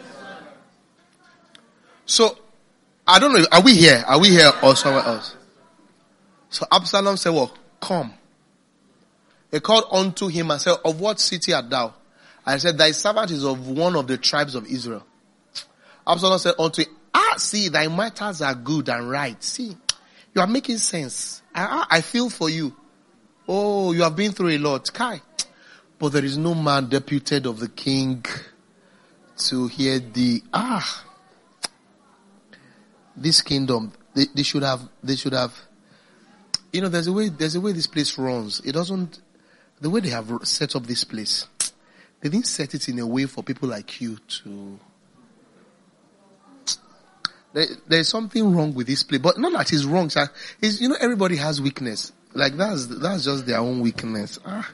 So, I don't know, are we here? Are we here or somewhere else? So Absalom said, well, come. He called unto him and said, of what city art thou? And said, thy servant is of one of the tribes of Israel. Absalom said unto him, ah, see, thy matters are good and right. See, you are making sense. I, I feel for you. Oh, you have been through a lot. Kai. But there is no man deputed of the king to hear thee. Ah. This kingdom, they, they should have, they should have, you know, there's a way, there's a way this place runs. It doesn't, the way they have set up this place, they didn't set it in a way for people like you to, there, there's something wrong with this place, but not that it's wrong, sir. It's, you know, everybody has weakness. Like that's, that's just their own weakness. Ah.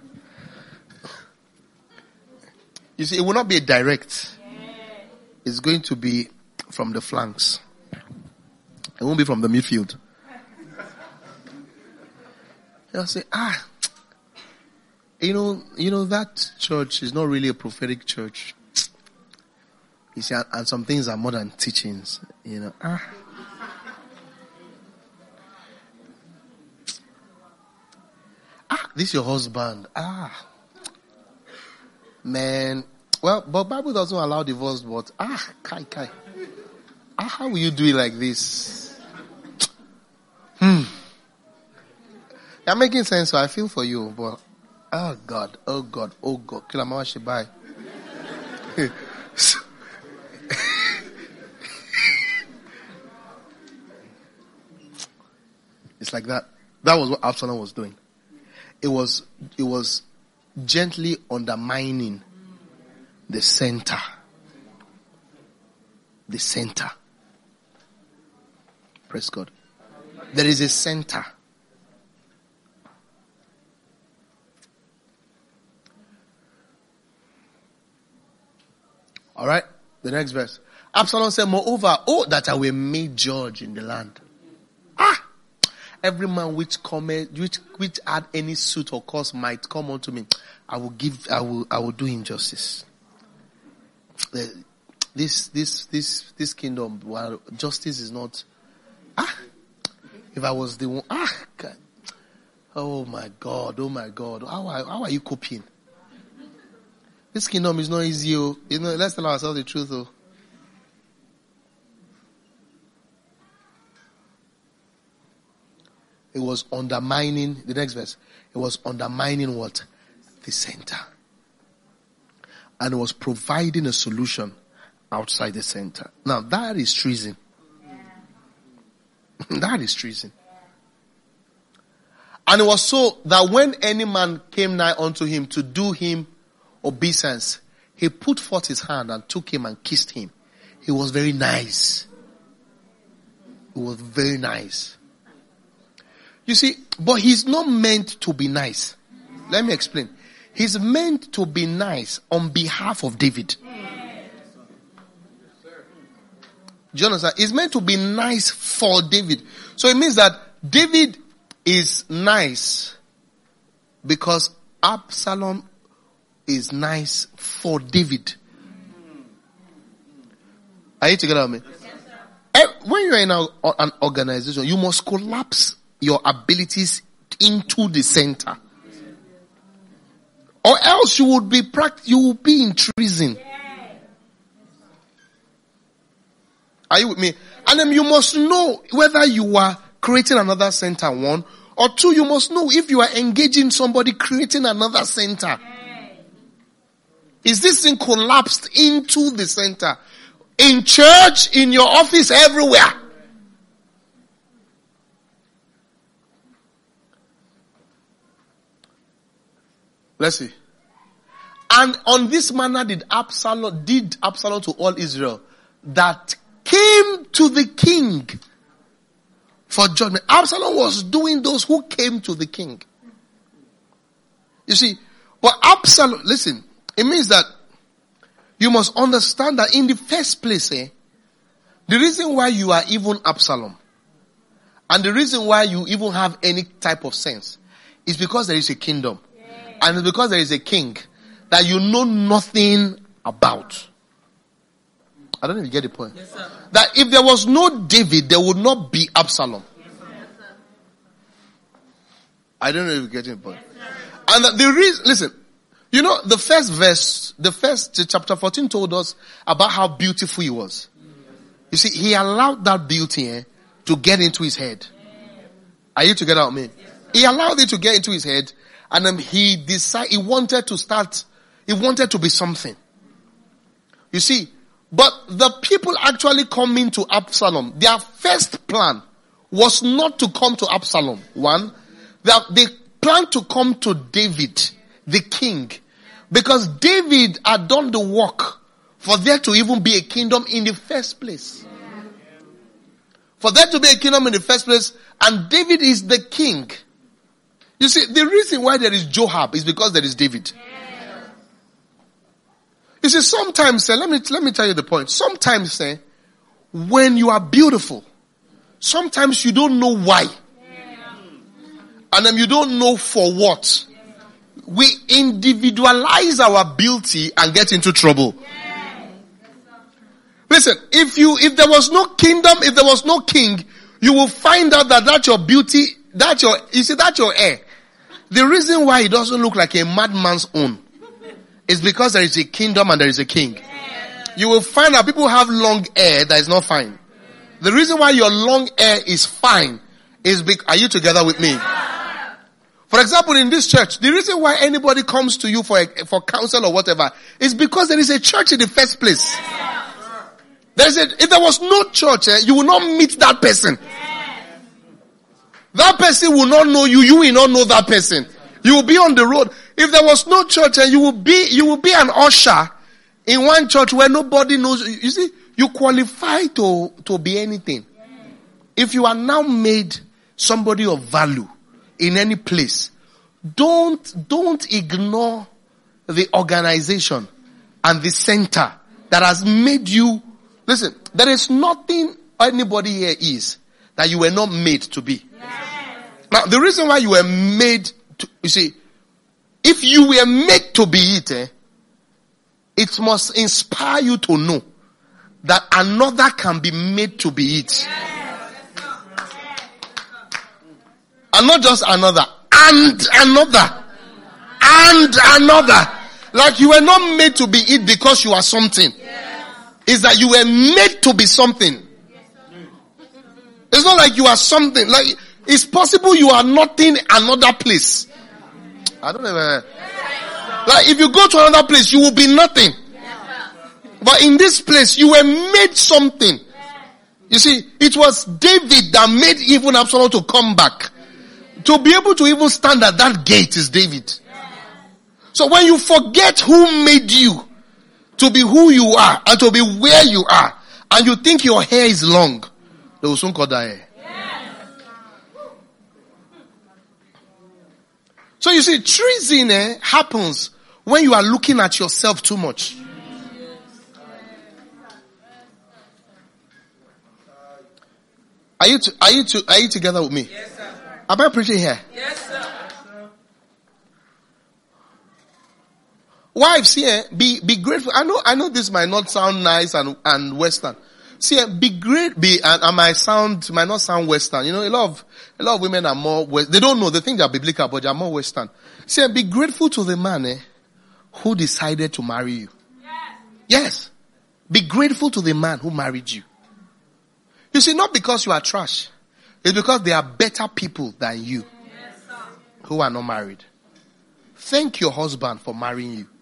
You see, it will not be direct. It's going to be from the flanks. It won't be from the midfield. They'll say, ah, you know, you know, that church is not really a prophetic church. You see, and, and some things are more than teachings, you know. Ah. Ah, this is your husband. Ah. Man. Well, but Bible doesn't allow divorce, but ah, kai kai. Ah, how will you do it like this? Hmm. You're making sense, so I feel for you, but oh God, oh God, oh God. Kilamawa Shibai. It's like that. That was what Absalom was doing. It was, it was gently undermining the center. The center. Praise God. There is a center. All right. The next verse. Absalom said, moreover, oh, that I were made judge in the land. Ah! Every man which cometh, which, which had any suit or cause might come unto me. I will give, I will, I will do injustice. This, this, this, this kingdom, well, justice is not, ah! If I was the one, ah! God. Oh my God, oh my God. How are, how are you coping? This kingdom is not easy, oh. You know, let's tell ourselves the truth, oh. It was undermining, the next verse, it was undermining what? The center. And it was providing a solution outside the center. Now that is treason. That is treason. And it was so that when any man came nigh unto him to do him obeisance, he put forth his hand and took him and kissed him. He was very nice. It was very nice. You see, but he's not meant to be nice. Let me explain. He's meant to be nice on behalf of David. Do you understand? He's meant to be nice for David. So it means that David is nice because Absalom is nice for David. Are you together with me? When you're in a, an organization, you must collapse your abilities into the center, or else you would be pract- you will be in treason. Are you with me? And then you must know whether you are creating another center, one, or two, you must know if you are engaging somebody creating another center. Is this thing collapsed into the center? In church, in your office, everywhere. Let's see. And on this manner did Absalom, did Absalom to all Israel that came to the king for judgment. Absalom was doing those who came to the king. You see, but Absalom, listen, it means that you must understand that in the first place, eh, the reason why you are even Absalom and the reason why you even have any type of sense is because there is a kingdom. And because there is a king that you know nothing about. I don't know if you get the point. Yes, sir. That if there was no David, there would not be Absalom. Yes, sir. I don't know if you get the point. Yes, and the, the reason, listen, you know, the first verse, the first chapter fourteen told us about how beautiful he was. You see, he allowed that beauty eh, to get into his head. Are you together with me? He allowed it to get into his head. And then he decided, he wanted to start, he wanted to be something. You see, but the people actually coming to Absalom, their first plan was not to come to Absalom. One, they, they planned to come to David, the king, because David had done the work for there to even be a kingdom in the first place. For there to be a kingdom in the first place, and David is the king. You see, the reason why there is Joab is because there is David. Yeah. You see, sometimes, eh, let me let me tell you the point. Sometimes, eh, when you are beautiful, sometimes you don't know why, yeah. and then you don't know for what. Yeah. We individualize our beauty and get into trouble. Yeah. Listen, if you, if there was no kingdom, if there was no king, you will find out that that's your beauty, that's your, you see, that's your hair. The reason why it doesn't look like a madman's own is because there is a kingdom and there is a king. You will find that people have long hair that is not fine. The reason why your long hair is fine is because, are you together with me? For example, in this church, the reason why anybody comes to you for a, for counsel or whatever is because there is a church in the first place. There's a, if there was no church, eh, you will not meet that person. That person will not know you. You will not know that person. You will be on the road. If there was no church, eh, you will be you will be an usher in one church where nobody knows. You see, you qualify to to be anything. If you are now made somebody of value in any place, don't, don't ignore the organization and the center that has made you. Listen, there is nothing anybody here is that you were not made to be. Yes. Now, the reason why you were made to, you see, if you were made to be it, eh, it must inspire you to know that another can be made to be it. Yes. And not just another, and another, and another. Like you were not made to be it because you are something. It's that you were made to be something. It's not like you are something. Like it's possible you are not in another place. I don't know. Like if you go to another place, you will be nothing. But in this place, you were made something. You see, it was David that made even Absalom to come back. To be able to even stand at that gate is David. So when you forget who made you to be who you are and to be where you are, and you think your hair is long, they will soon cut that hair. So you see, treason eh, happens when you are looking at yourself too much. Are you to, are you to, are you together with me? Yes, sir. Am I preaching here? Yes, sir. Wives here, be be grateful. I know I know this might not sound nice and and Western. See, be great. Be and, and my sound might not sound Western. You know, a lot of a lot of women are more. West, they don't know. They think they're biblical, but they're more Western. See, be grateful to the man eh, who decided to marry you. Yes. Yes. Be grateful to the man who married you. You see, not because you are trash. It's because there are better people than you who are not married. Thank your husband for marrying you.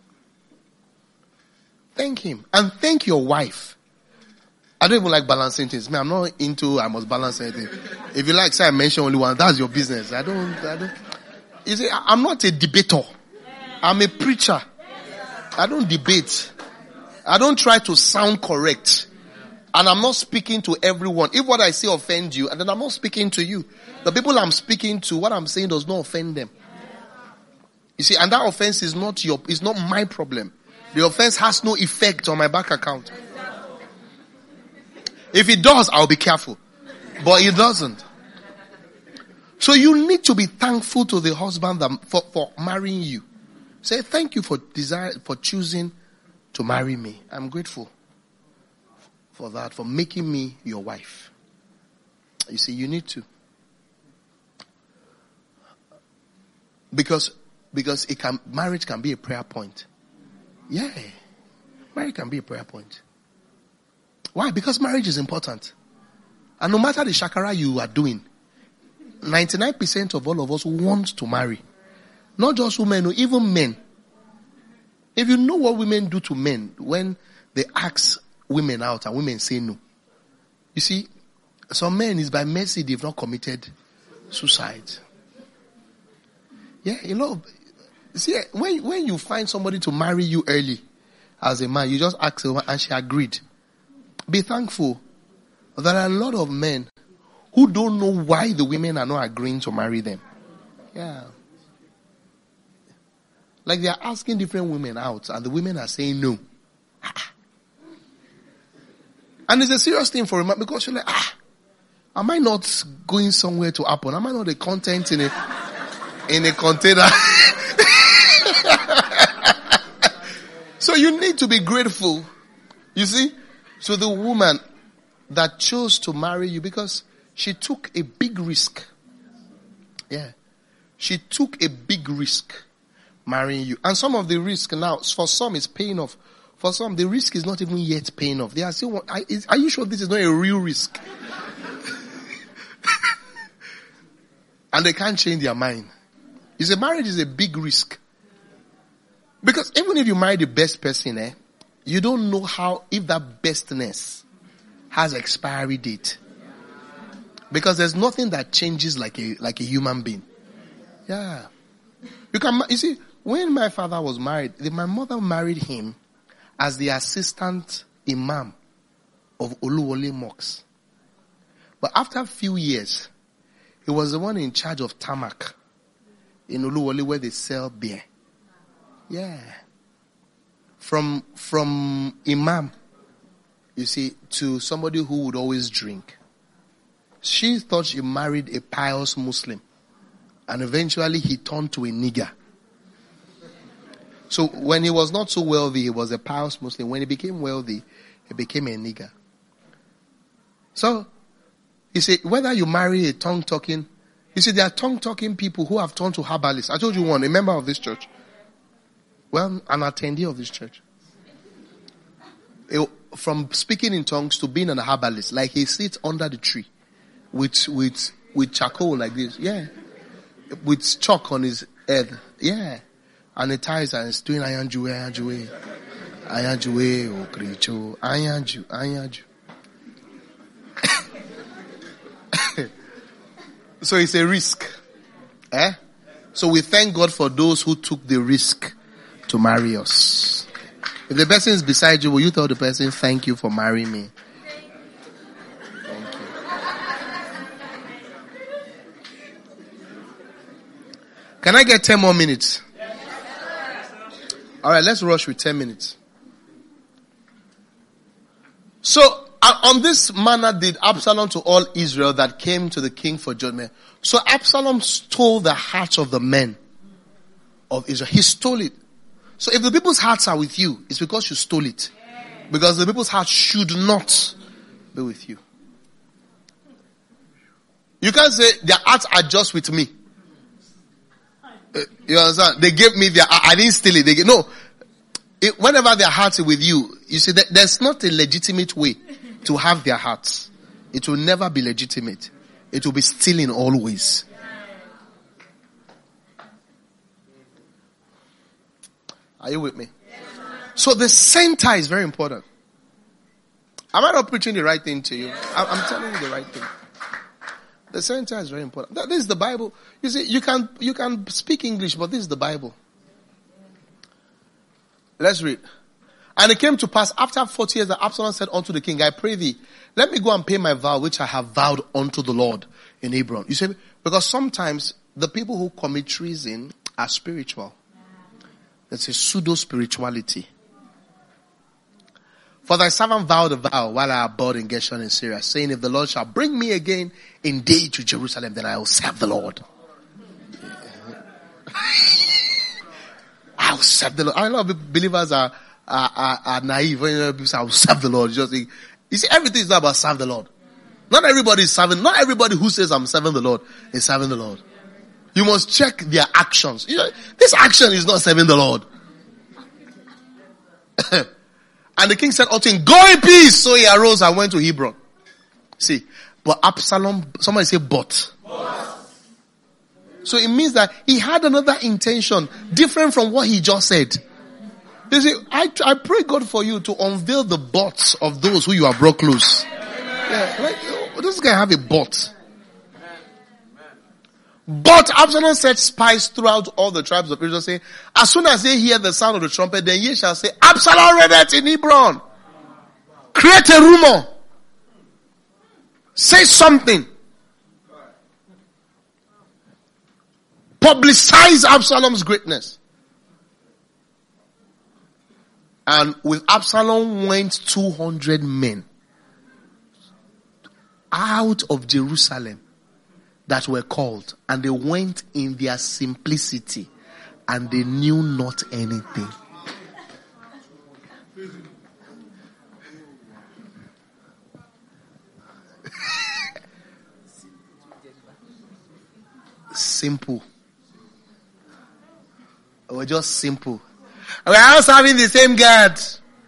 Thank him. And thank your wife. I don't even like balancing things. Man, I'm not into I must balance anything. If you like, say I mention only one, that's your business. I don't, I don't. You see, I'm not a debater. I'm a preacher. I don't debate. I don't try to sound correct. And I'm not speaking to everyone. If what I say offends you, and then I'm not speaking to you. The people I'm speaking to, what I'm saying does not offend them. You see, and that offense is not your, is not my problem. The offense has no effect on my bank account. If it does, I'll be careful. But it doesn't. So you need to be thankful to the husband that, for, for marrying you. Say, thank you for desire, for choosing to marry me. I'm grateful for that, for making me your wife. You see, you need to. Because, because it can, marriage can be a prayer point. Yeah. Marriage can be a prayer point. Why? Because marriage is important. And no matter the shakara you are doing, ninety-nine percent of all of us want to marry. Not just women, even men. If you know what women do to men when they ask women out and women say no. You see, some men is by mercy they've not committed suicide. Yeah, a lot of, see, when, when you find somebody to marry you early as a man, you just ask her and she agreed. Be thankful. There are a lot of men who don't know why the women are not agreeing to marry them. Yeah. Like they are asking different women out and the women are saying no. And it's a serious thing for a man because you're like, ah, am I not going somewhere to happen? Am I not the content in a, in a container? So you need to be grateful. You see? to the woman that chose to marry you because she took a big risk. Yeah. She took a big risk marrying you. And some of the risk now, for some, is paying off. For some, the risk is not even yet paying off. They are still, are, is, are you sure this is not a real risk? And they can't change their mind. You say marriage is a big risk. Because even if you marry the best person, eh, you don't know how, if that bestness has expiry date. Because there's nothing that changes like a, like a human being. Yeah. You can, you see, when my father was married, my mother married him as the assistant imam of Oluwole Mosque. But after a few years, he was the one in charge of tarmac in Oluwole where they sell beer. Yeah. From, from imam, you see, to somebody who would always drink. She thought she married a pious Muslim. And eventually he turned to a nigger. So when he was not so wealthy, he was a pious Muslim. When he became wealthy, he became a nigger. So, you see, whether you marry a tongue-talking, you see, there are tongue-talking people who have turned to herbalists. I told you one, a member of this church. Well, an attendee of this church. It, from speaking in tongues to being an herbalist, like he sits under the tree with, with, with charcoal like this. Yeah. With chalk on his head. Yeah. And he ties and he's doing ayanju, ayanju, ayanju, oh, kricho, ayanju, ayanju. So it's a risk. Eh? So we thank God for those who took the risk to marry us. If the person is beside you, will you tell the person, thank you for marrying me? Thank you. Can I get ten more minutes? Alright, let's rush with ten minutes. So, uh, on this manner did Absalom to all Israel that came to the king for judgment. So Absalom stole the hearts of the men of Israel. He stole it. So if the people's hearts are with you, it's because you stole it. Because the people's hearts should not be with you. You can't say their hearts are just with me. Uh, you understand? They gave me their, I, I didn't steal it. They gave, no. It, whenever their hearts are with you, you see, that there's not a legitimate way to have their hearts. It will never be legitimate. It will be stealing always. Are you with me? So the center is very important. Am I not preaching the right thing to you? I'm telling you the right thing. The center is very important. This is the Bible. You see, you can, you can speak English, but this is the Bible. Let's read. And it came to pass after forty years that Absalom said unto the king, I pray thee, let me go and pay my vow which I have vowed unto the Lord in Hebron. You see, because sometimes the people who commit treason are spiritual. It's a pseudo-spirituality. For thy servant vowed a vow while I abode in Geshur in Syria, saying, if the Lord shall bring me again in day to Jerusalem, then I will serve the Lord. I will serve the Lord. I know believers are, are, are, are naive. When people say, I will serve the Lord. Just think, you see, everything is not about serve the Lord. Not everybody is serving. Not everybody who says I'm serving the Lord is serving the Lord. You must check their actions. You know, this action is not serving the Lord. And the king said unto him, go in peace. So he arose and went to Hebron. See, but Absalom, somebody say but. But. So it means that he had another intention different from what he just said. You see, I, I pray God for you to unveil the bots of those who you have brought close. Yeah, like, this guy have a bot. But Absalom set spies throughout all the tribes of Israel, saying, as soon as they hear the sound of the trumpet, then ye shall say, Absalom reigneth in Hebron. Create a rumor. Say something. Publicize Absalom's greatness. And with Absalom went two hundred men out of Jerusalem that were called, and they went in their simplicity, and they knew not anything. simple. We were just simple. We are all serving the same God.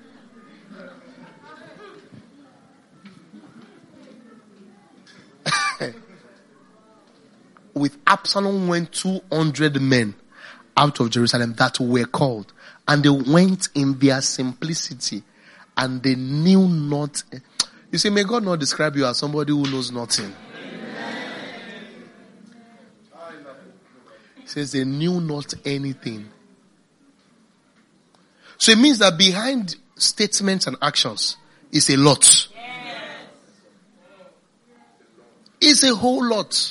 With Absalom went two hundred men out of Jerusalem that were called, and they went in their simplicity, and they knew not. You see, may God not describe you as somebody who knows nothing. He says they knew not anything. So it means that behind statements and actions is a lot. It's a whole lot.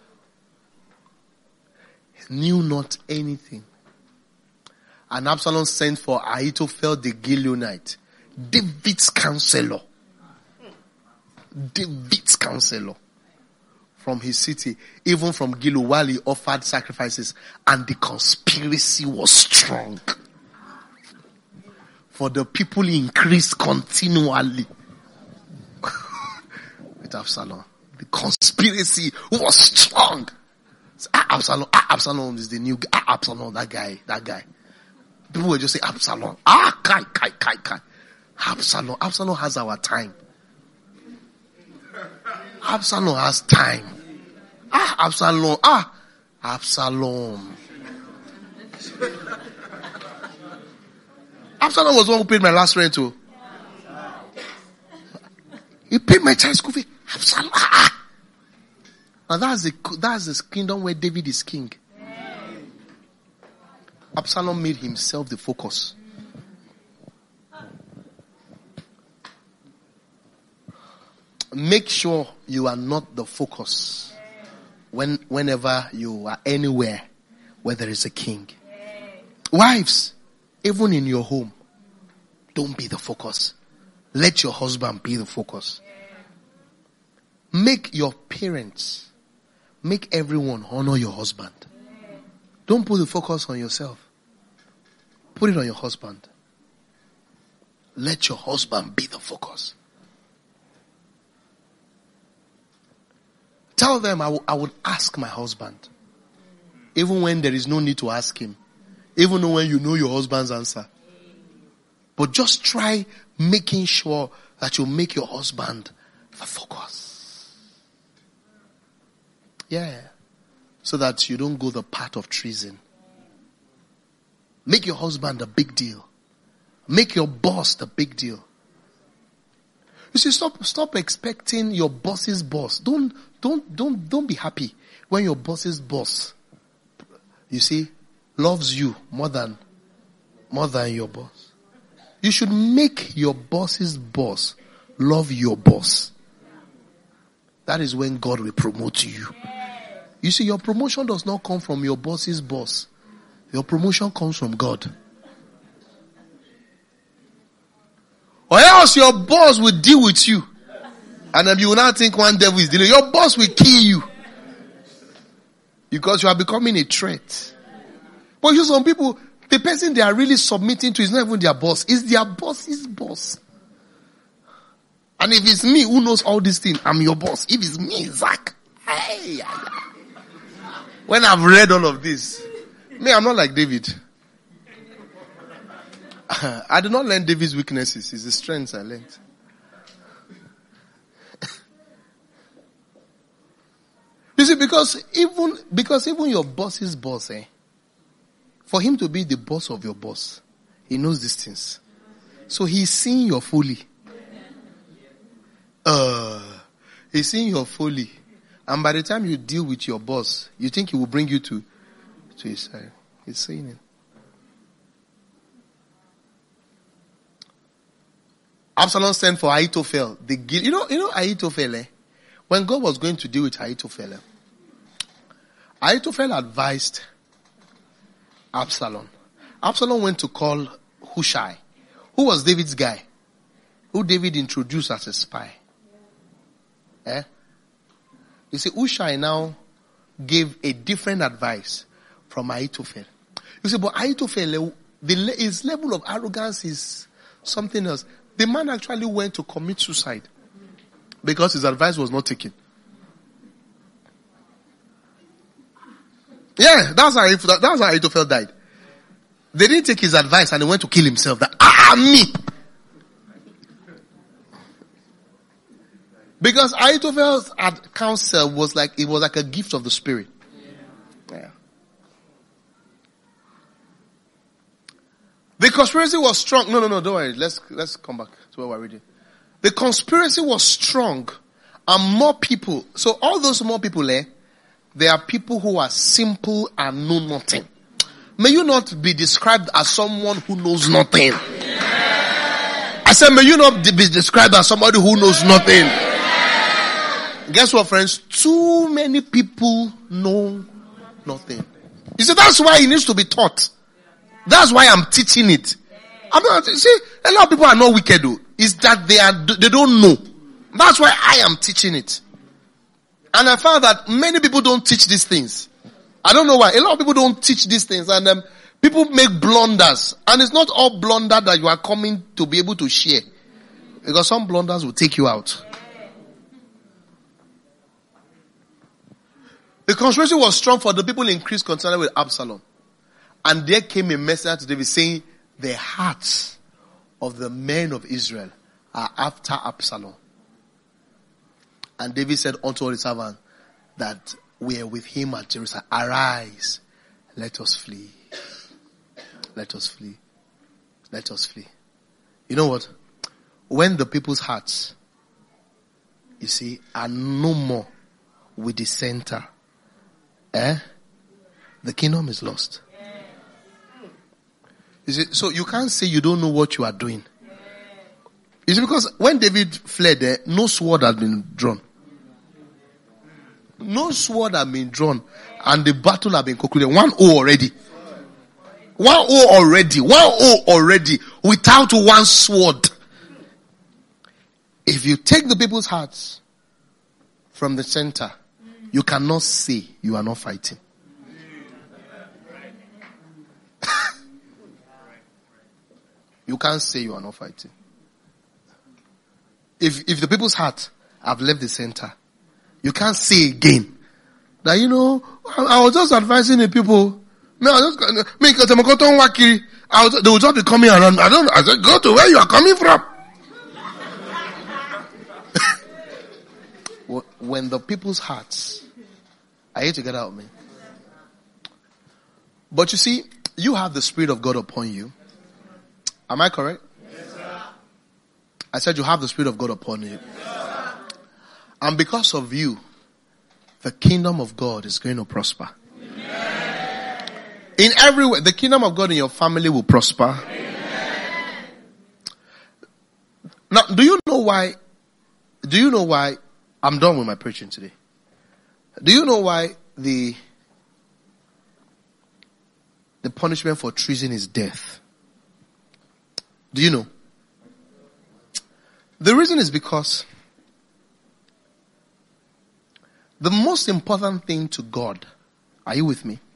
Knew not anything. And Absalom sent for Ahithophel the Gileonite, David's counselor. David's counselor. From his city, even from Gilead, while he offered sacrifices, and the conspiracy was strong. For the people increased continually. With Absalom. The conspiracy was strong. Ah, Absalom, ah, Absalom is the new guy. Ah, Absalom, that guy, that guy. People will just say Absalom. Ah, kai, kai, kai, kai. Absalom, Absalom has our time. Absalom has time. Ah, Absalom, ah, Absalom. Absalom was the one who paid my last rent too. He paid my child school fee. Absalom, ah, ah. And that's the, that's the kingdom where David is king. Absalom made himself the focus. Make sure you are not the focus when, whenever you are anywhere where there is a king. Wives, even in your home, don't be the focus. Let your husband be the focus. Make your parents, make everyone honor your husband. Don't put the focus on yourself. Put it on your husband. Let your husband be the focus. Tell them I, w- I would ask my husband. Even when there is no need to ask him. Even when you know your husband's answer. But just try making sure that you make your husband the focus. Yeah. So that you don't go the path of treason. Make your husband a big deal. Make your boss the big deal. You see, stop, stop expecting your boss's boss. Don't, don't, don't, don't be happy when your boss's boss, you see, loves you more than, more than your boss. You should make your boss's boss love your boss. That is when God will promote you. You see, your promotion does not come from your boss's boss. Your promotion comes from God. Or else your boss will deal with you. And then you will not think one devil is dealing. Your boss will kill you. Because you are becoming a threat. But you some people, the person they are really submitting to is not even their boss. It's their boss's boss. And if it's me who knows all these things, I'm your boss. If it's me, Zach. Hey, when I've read all of this, me, I'm not like David. I did not learn David's weaknesses. It's the strengths I learned. You see, because even, because even your boss's boss, eh, for him to be the boss of your boss, he knows these things. So he's seeing your folly. Uh, he's seeing your folly. And by the time you deal with your boss, you think he will bring you to, to his side. He's seeing it. Absalom sent for Ahithophel. The, you know, you know Ahithophel, eh? When God was going to deal with Ahithophel, eh? Ahithophel advised Absalom. Absalom went to call Hushai, who was David's guy, who David introduced as a spy. Eh? You see, Hushai now gave a different advice from Ahithophel. You see, but Ahithophel, the, his level of arrogance is something else. The man actually went to commit suicide because his advice was not taken. Yeah, that's how that's how Ahithophel died. They didn't take his advice and he went to kill himself. That, ah, me! Because Ahithophel's counsel was like, it was like a gift of the Spirit. Yeah. The conspiracy was strong. No, no, no, don't worry. Let's, let's come back to what we're reading. The conspiracy was strong and more people. So all those more people, eh, they are people who are simple and know nothing. May you not be described as someone who knows nothing. I said, may you not be described as somebody who knows nothing. Guess what, friends? Too many people know nothing. You see, that's why it needs to be taught. That's why I'm teaching it. I'm not, see, a lot of people are not wicked though. It's that they are, they don't know. That's why I am teaching it. And I found that many people don't teach these things. I don't know why. A lot of people don't teach these things, and um, people make blunders. And it's not all blunder that you are coming to be able to share. Because some blunders will take you out. The conspiracy was strong for the people increased concern with Absalom. And there came a messenger to David saying, the hearts of the men of Israel are after Absalom. And David said unto all his servants that we are with him at Jerusalem. Arise, let us flee. Let us flee. Let us flee. You know what? When the people's hearts, you see, are no more with the center, eh? The kingdom is lost. You see, so you can't say you don't know what you are doing. You see, because when David fled there, no sword had been drawn. No sword had been drawn, and the battle had been concluded. One O already. One O already. One O already. Without one sword. If you take the people's hearts from the center, you cannot say you are not fighting. You can't say you are not fighting. If if the people's heart have left the center, you can't say again that, you know, I, I was just advising the people. Me, I just me because I'm going to I was, they will just be coming around. I don't. I said, go to where you are coming from. When the people's hearts, are you together with me? But you see, you have the Spirit of God upon you. Am I correct? Yes, sir. I said you have the Spirit of God upon you. Yes, and because of you, the kingdom of God is going to prosper. Amen. In every way, the kingdom of God in your family will prosper. Amen. Now, do you know why? Do you know why? I'm done with my preaching today. Do you know why the the punishment for treason is death? Do you know? The reason is because the most important thing to God, are you with me?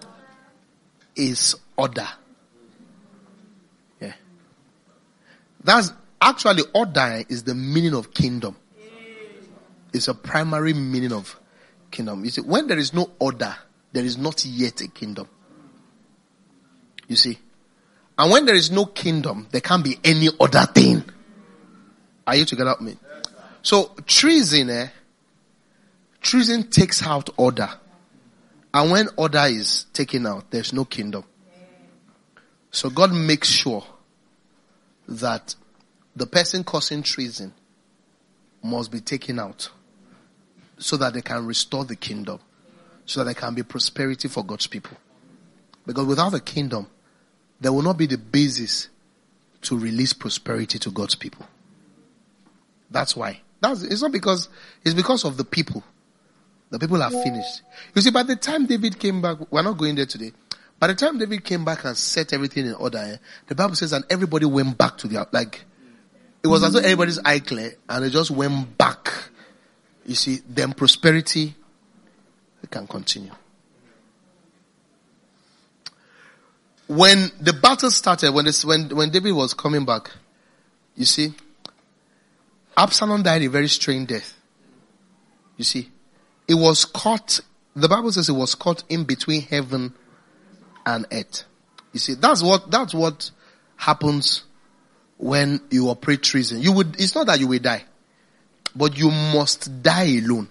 Is order. Yeah. That's actually order is the meaning of kingdom. It's a primary meaning of kingdom. You see, when there is no order, there is not yet a kingdom. You see? And when there is no kingdom, there can't be any other thing. Are you together with me? So treason, eh? Treason takes out order. And when order is taken out, there's no kingdom. So God makes sure that the person causing treason must be taken out so that they can restore the kingdom, so that there can be prosperity for God's people. Because without the kingdom, there will not be the basis to release prosperity to God's people. That's why. That's, it's not because, it's because of the people. The people are finished. You see, by the time David came back, we're not going there today. By the time David came back and set everything in order, eh, the Bible says that everybody went back to their, like, it was as though everybody's eye clear and they just went back. You see, then prosperity can continue. When the battle started, when this, when when David was coming back, you see, Absalom died a very strange death. You see, it was caught the Bible says it was caught in between heaven and earth. You see, that's what, that's what happens when you operate treason. You would, it's not that you will die, but you must die alone.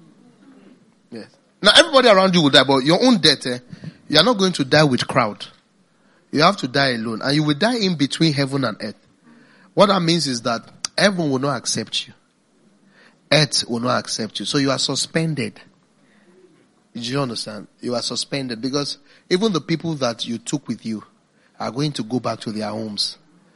Yes. Now everybody around you will die, but your own death, eh, you are not going to die with crowd. You have to die alone, and you will die in between heaven and earth. What that means is that heaven will not accept you. Earth will not accept you. So you are suspended. Do you understand? You are suspended because even the people that you took with you are going to go back to their homes.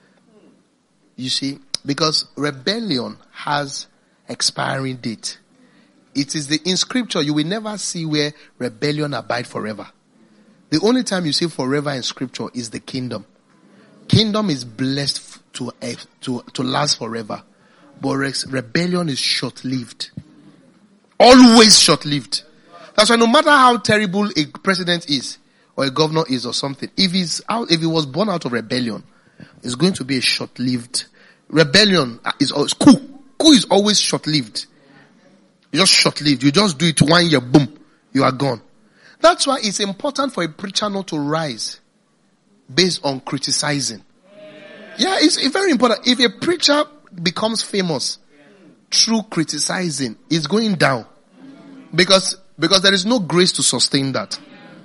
You see, because rebellion has expiring date. It is the, in scripture, you will never see where rebellion abide forever. The only time you see forever in scripture is the kingdom. Kingdom is blessed to, to, to last forever. But rebellion is short-lived. Always short-lived. That's why no matter how terrible a president is, or a governor is or something, if he's out, if he was born out of rebellion, it's going to be a short-lived. Rebellion is always, coup. Coup is always short-lived. It's just short-lived. You just do it one year, boom, you are gone. That's why it's important for a preacher not to rise based on criticizing. Yeah, it's very important. If a preacher becomes famous through criticizing, it's going down. Because, because there is no grace to sustain that.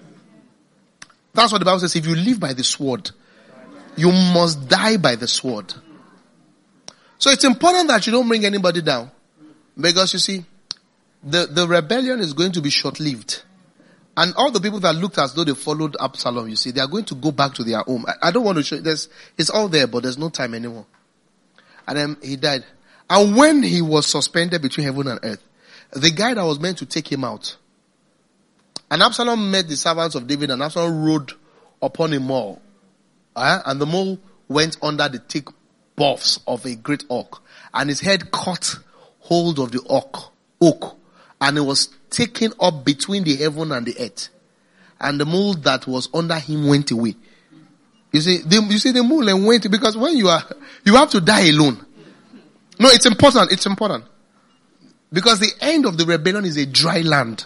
That's what the Bible says. If you live by the sword, you must die by the sword. So it's important that you don't bring anybody down. Because you see, the, the rebellion is going to be short-lived. And all the people that looked as though they followed Absalom, you see, they are going to go back to their home. I, I don't want to show you this. It's all there, but there's no time anymore. And then he died. And when he was suspended between heaven and earth, the guy that was meant to take him out, and Absalom met the servants of David, and Absalom rode upon a mole. Uh, and the mole went under the thick boughs of a great oak. And his head caught hold of the oak. oak and it was taken up between the heaven and the earth. And the mole that was under him went away. You see, the, you see the mole and went, because when you are, you have to die alone. No, it's important. It's important. Because the end of the rebellion is a dry land.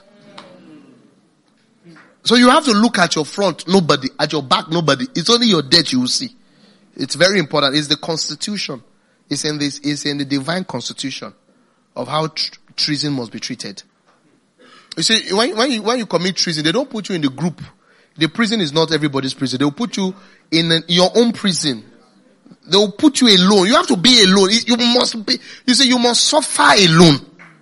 So you have to look at your front, nobody. At your back, nobody. It's only your death you will see. It's very important. It's the constitution. It's in this, it's in the divine constitution of how tr- treason must be treated. You see, when, when you, when you commit treason, they don't put you in the group. The prison is not everybody's prison. They will put you in an, your own prison. They will put you alone. You have to be alone. You must be, you see, you must suffer alone.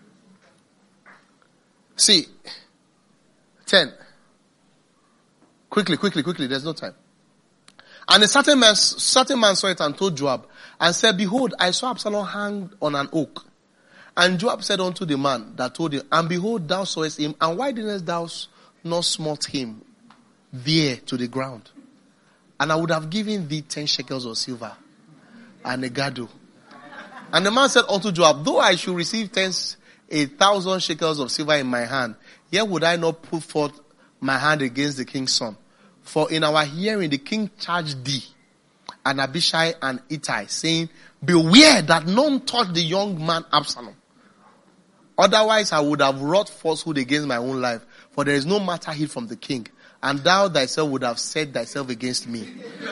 See, ten. Quickly, quickly, quickly. There's no time. And a certain man, certain man saw it and told Joab and said, behold, I saw Absalom hanged on an oak. And Joab said unto the man that told him, and behold, thou sawest him, and why didn't thou not smite him there to the ground? And I would have given thee ten shekels of silver and a gado. And the man said unto Joab, though I should receive ten, a thousand shekels of silver in my hand, yet would I not put forth my hand against the king's son. For in our hearing the king charged thee, and Abishai and Ittai, saying, beware that none touch the young man Absalom. Otherwise I would have wrought falsehood against my own life, for there is no matter hid from the king, and thou thyself would have set thyself against me.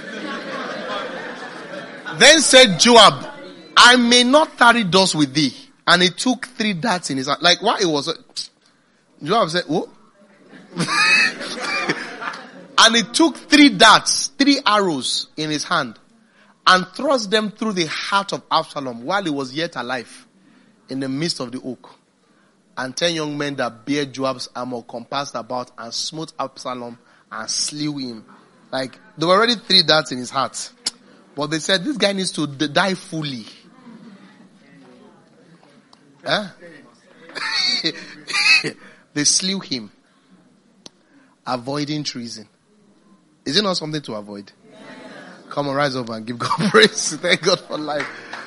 Then said Joab, I may not tarry thus with thee. And he took three darts in his hand. Like what it was. Joab said, what? And he took three darts, three arrows in his hand, and thrust them through the heart of Absalom while he was yet alive in the midst of the oak. And ten young men that bare Joab's armor compassed about and smote Absalom and slew him. Like, there were already three darts in his heart. But they said, this guy needs to d- die fully. Huh? They slew him. Avoiding treason. Is it not something to avoid? Yeah. Come on, rise up and give God praise. Thank God for life.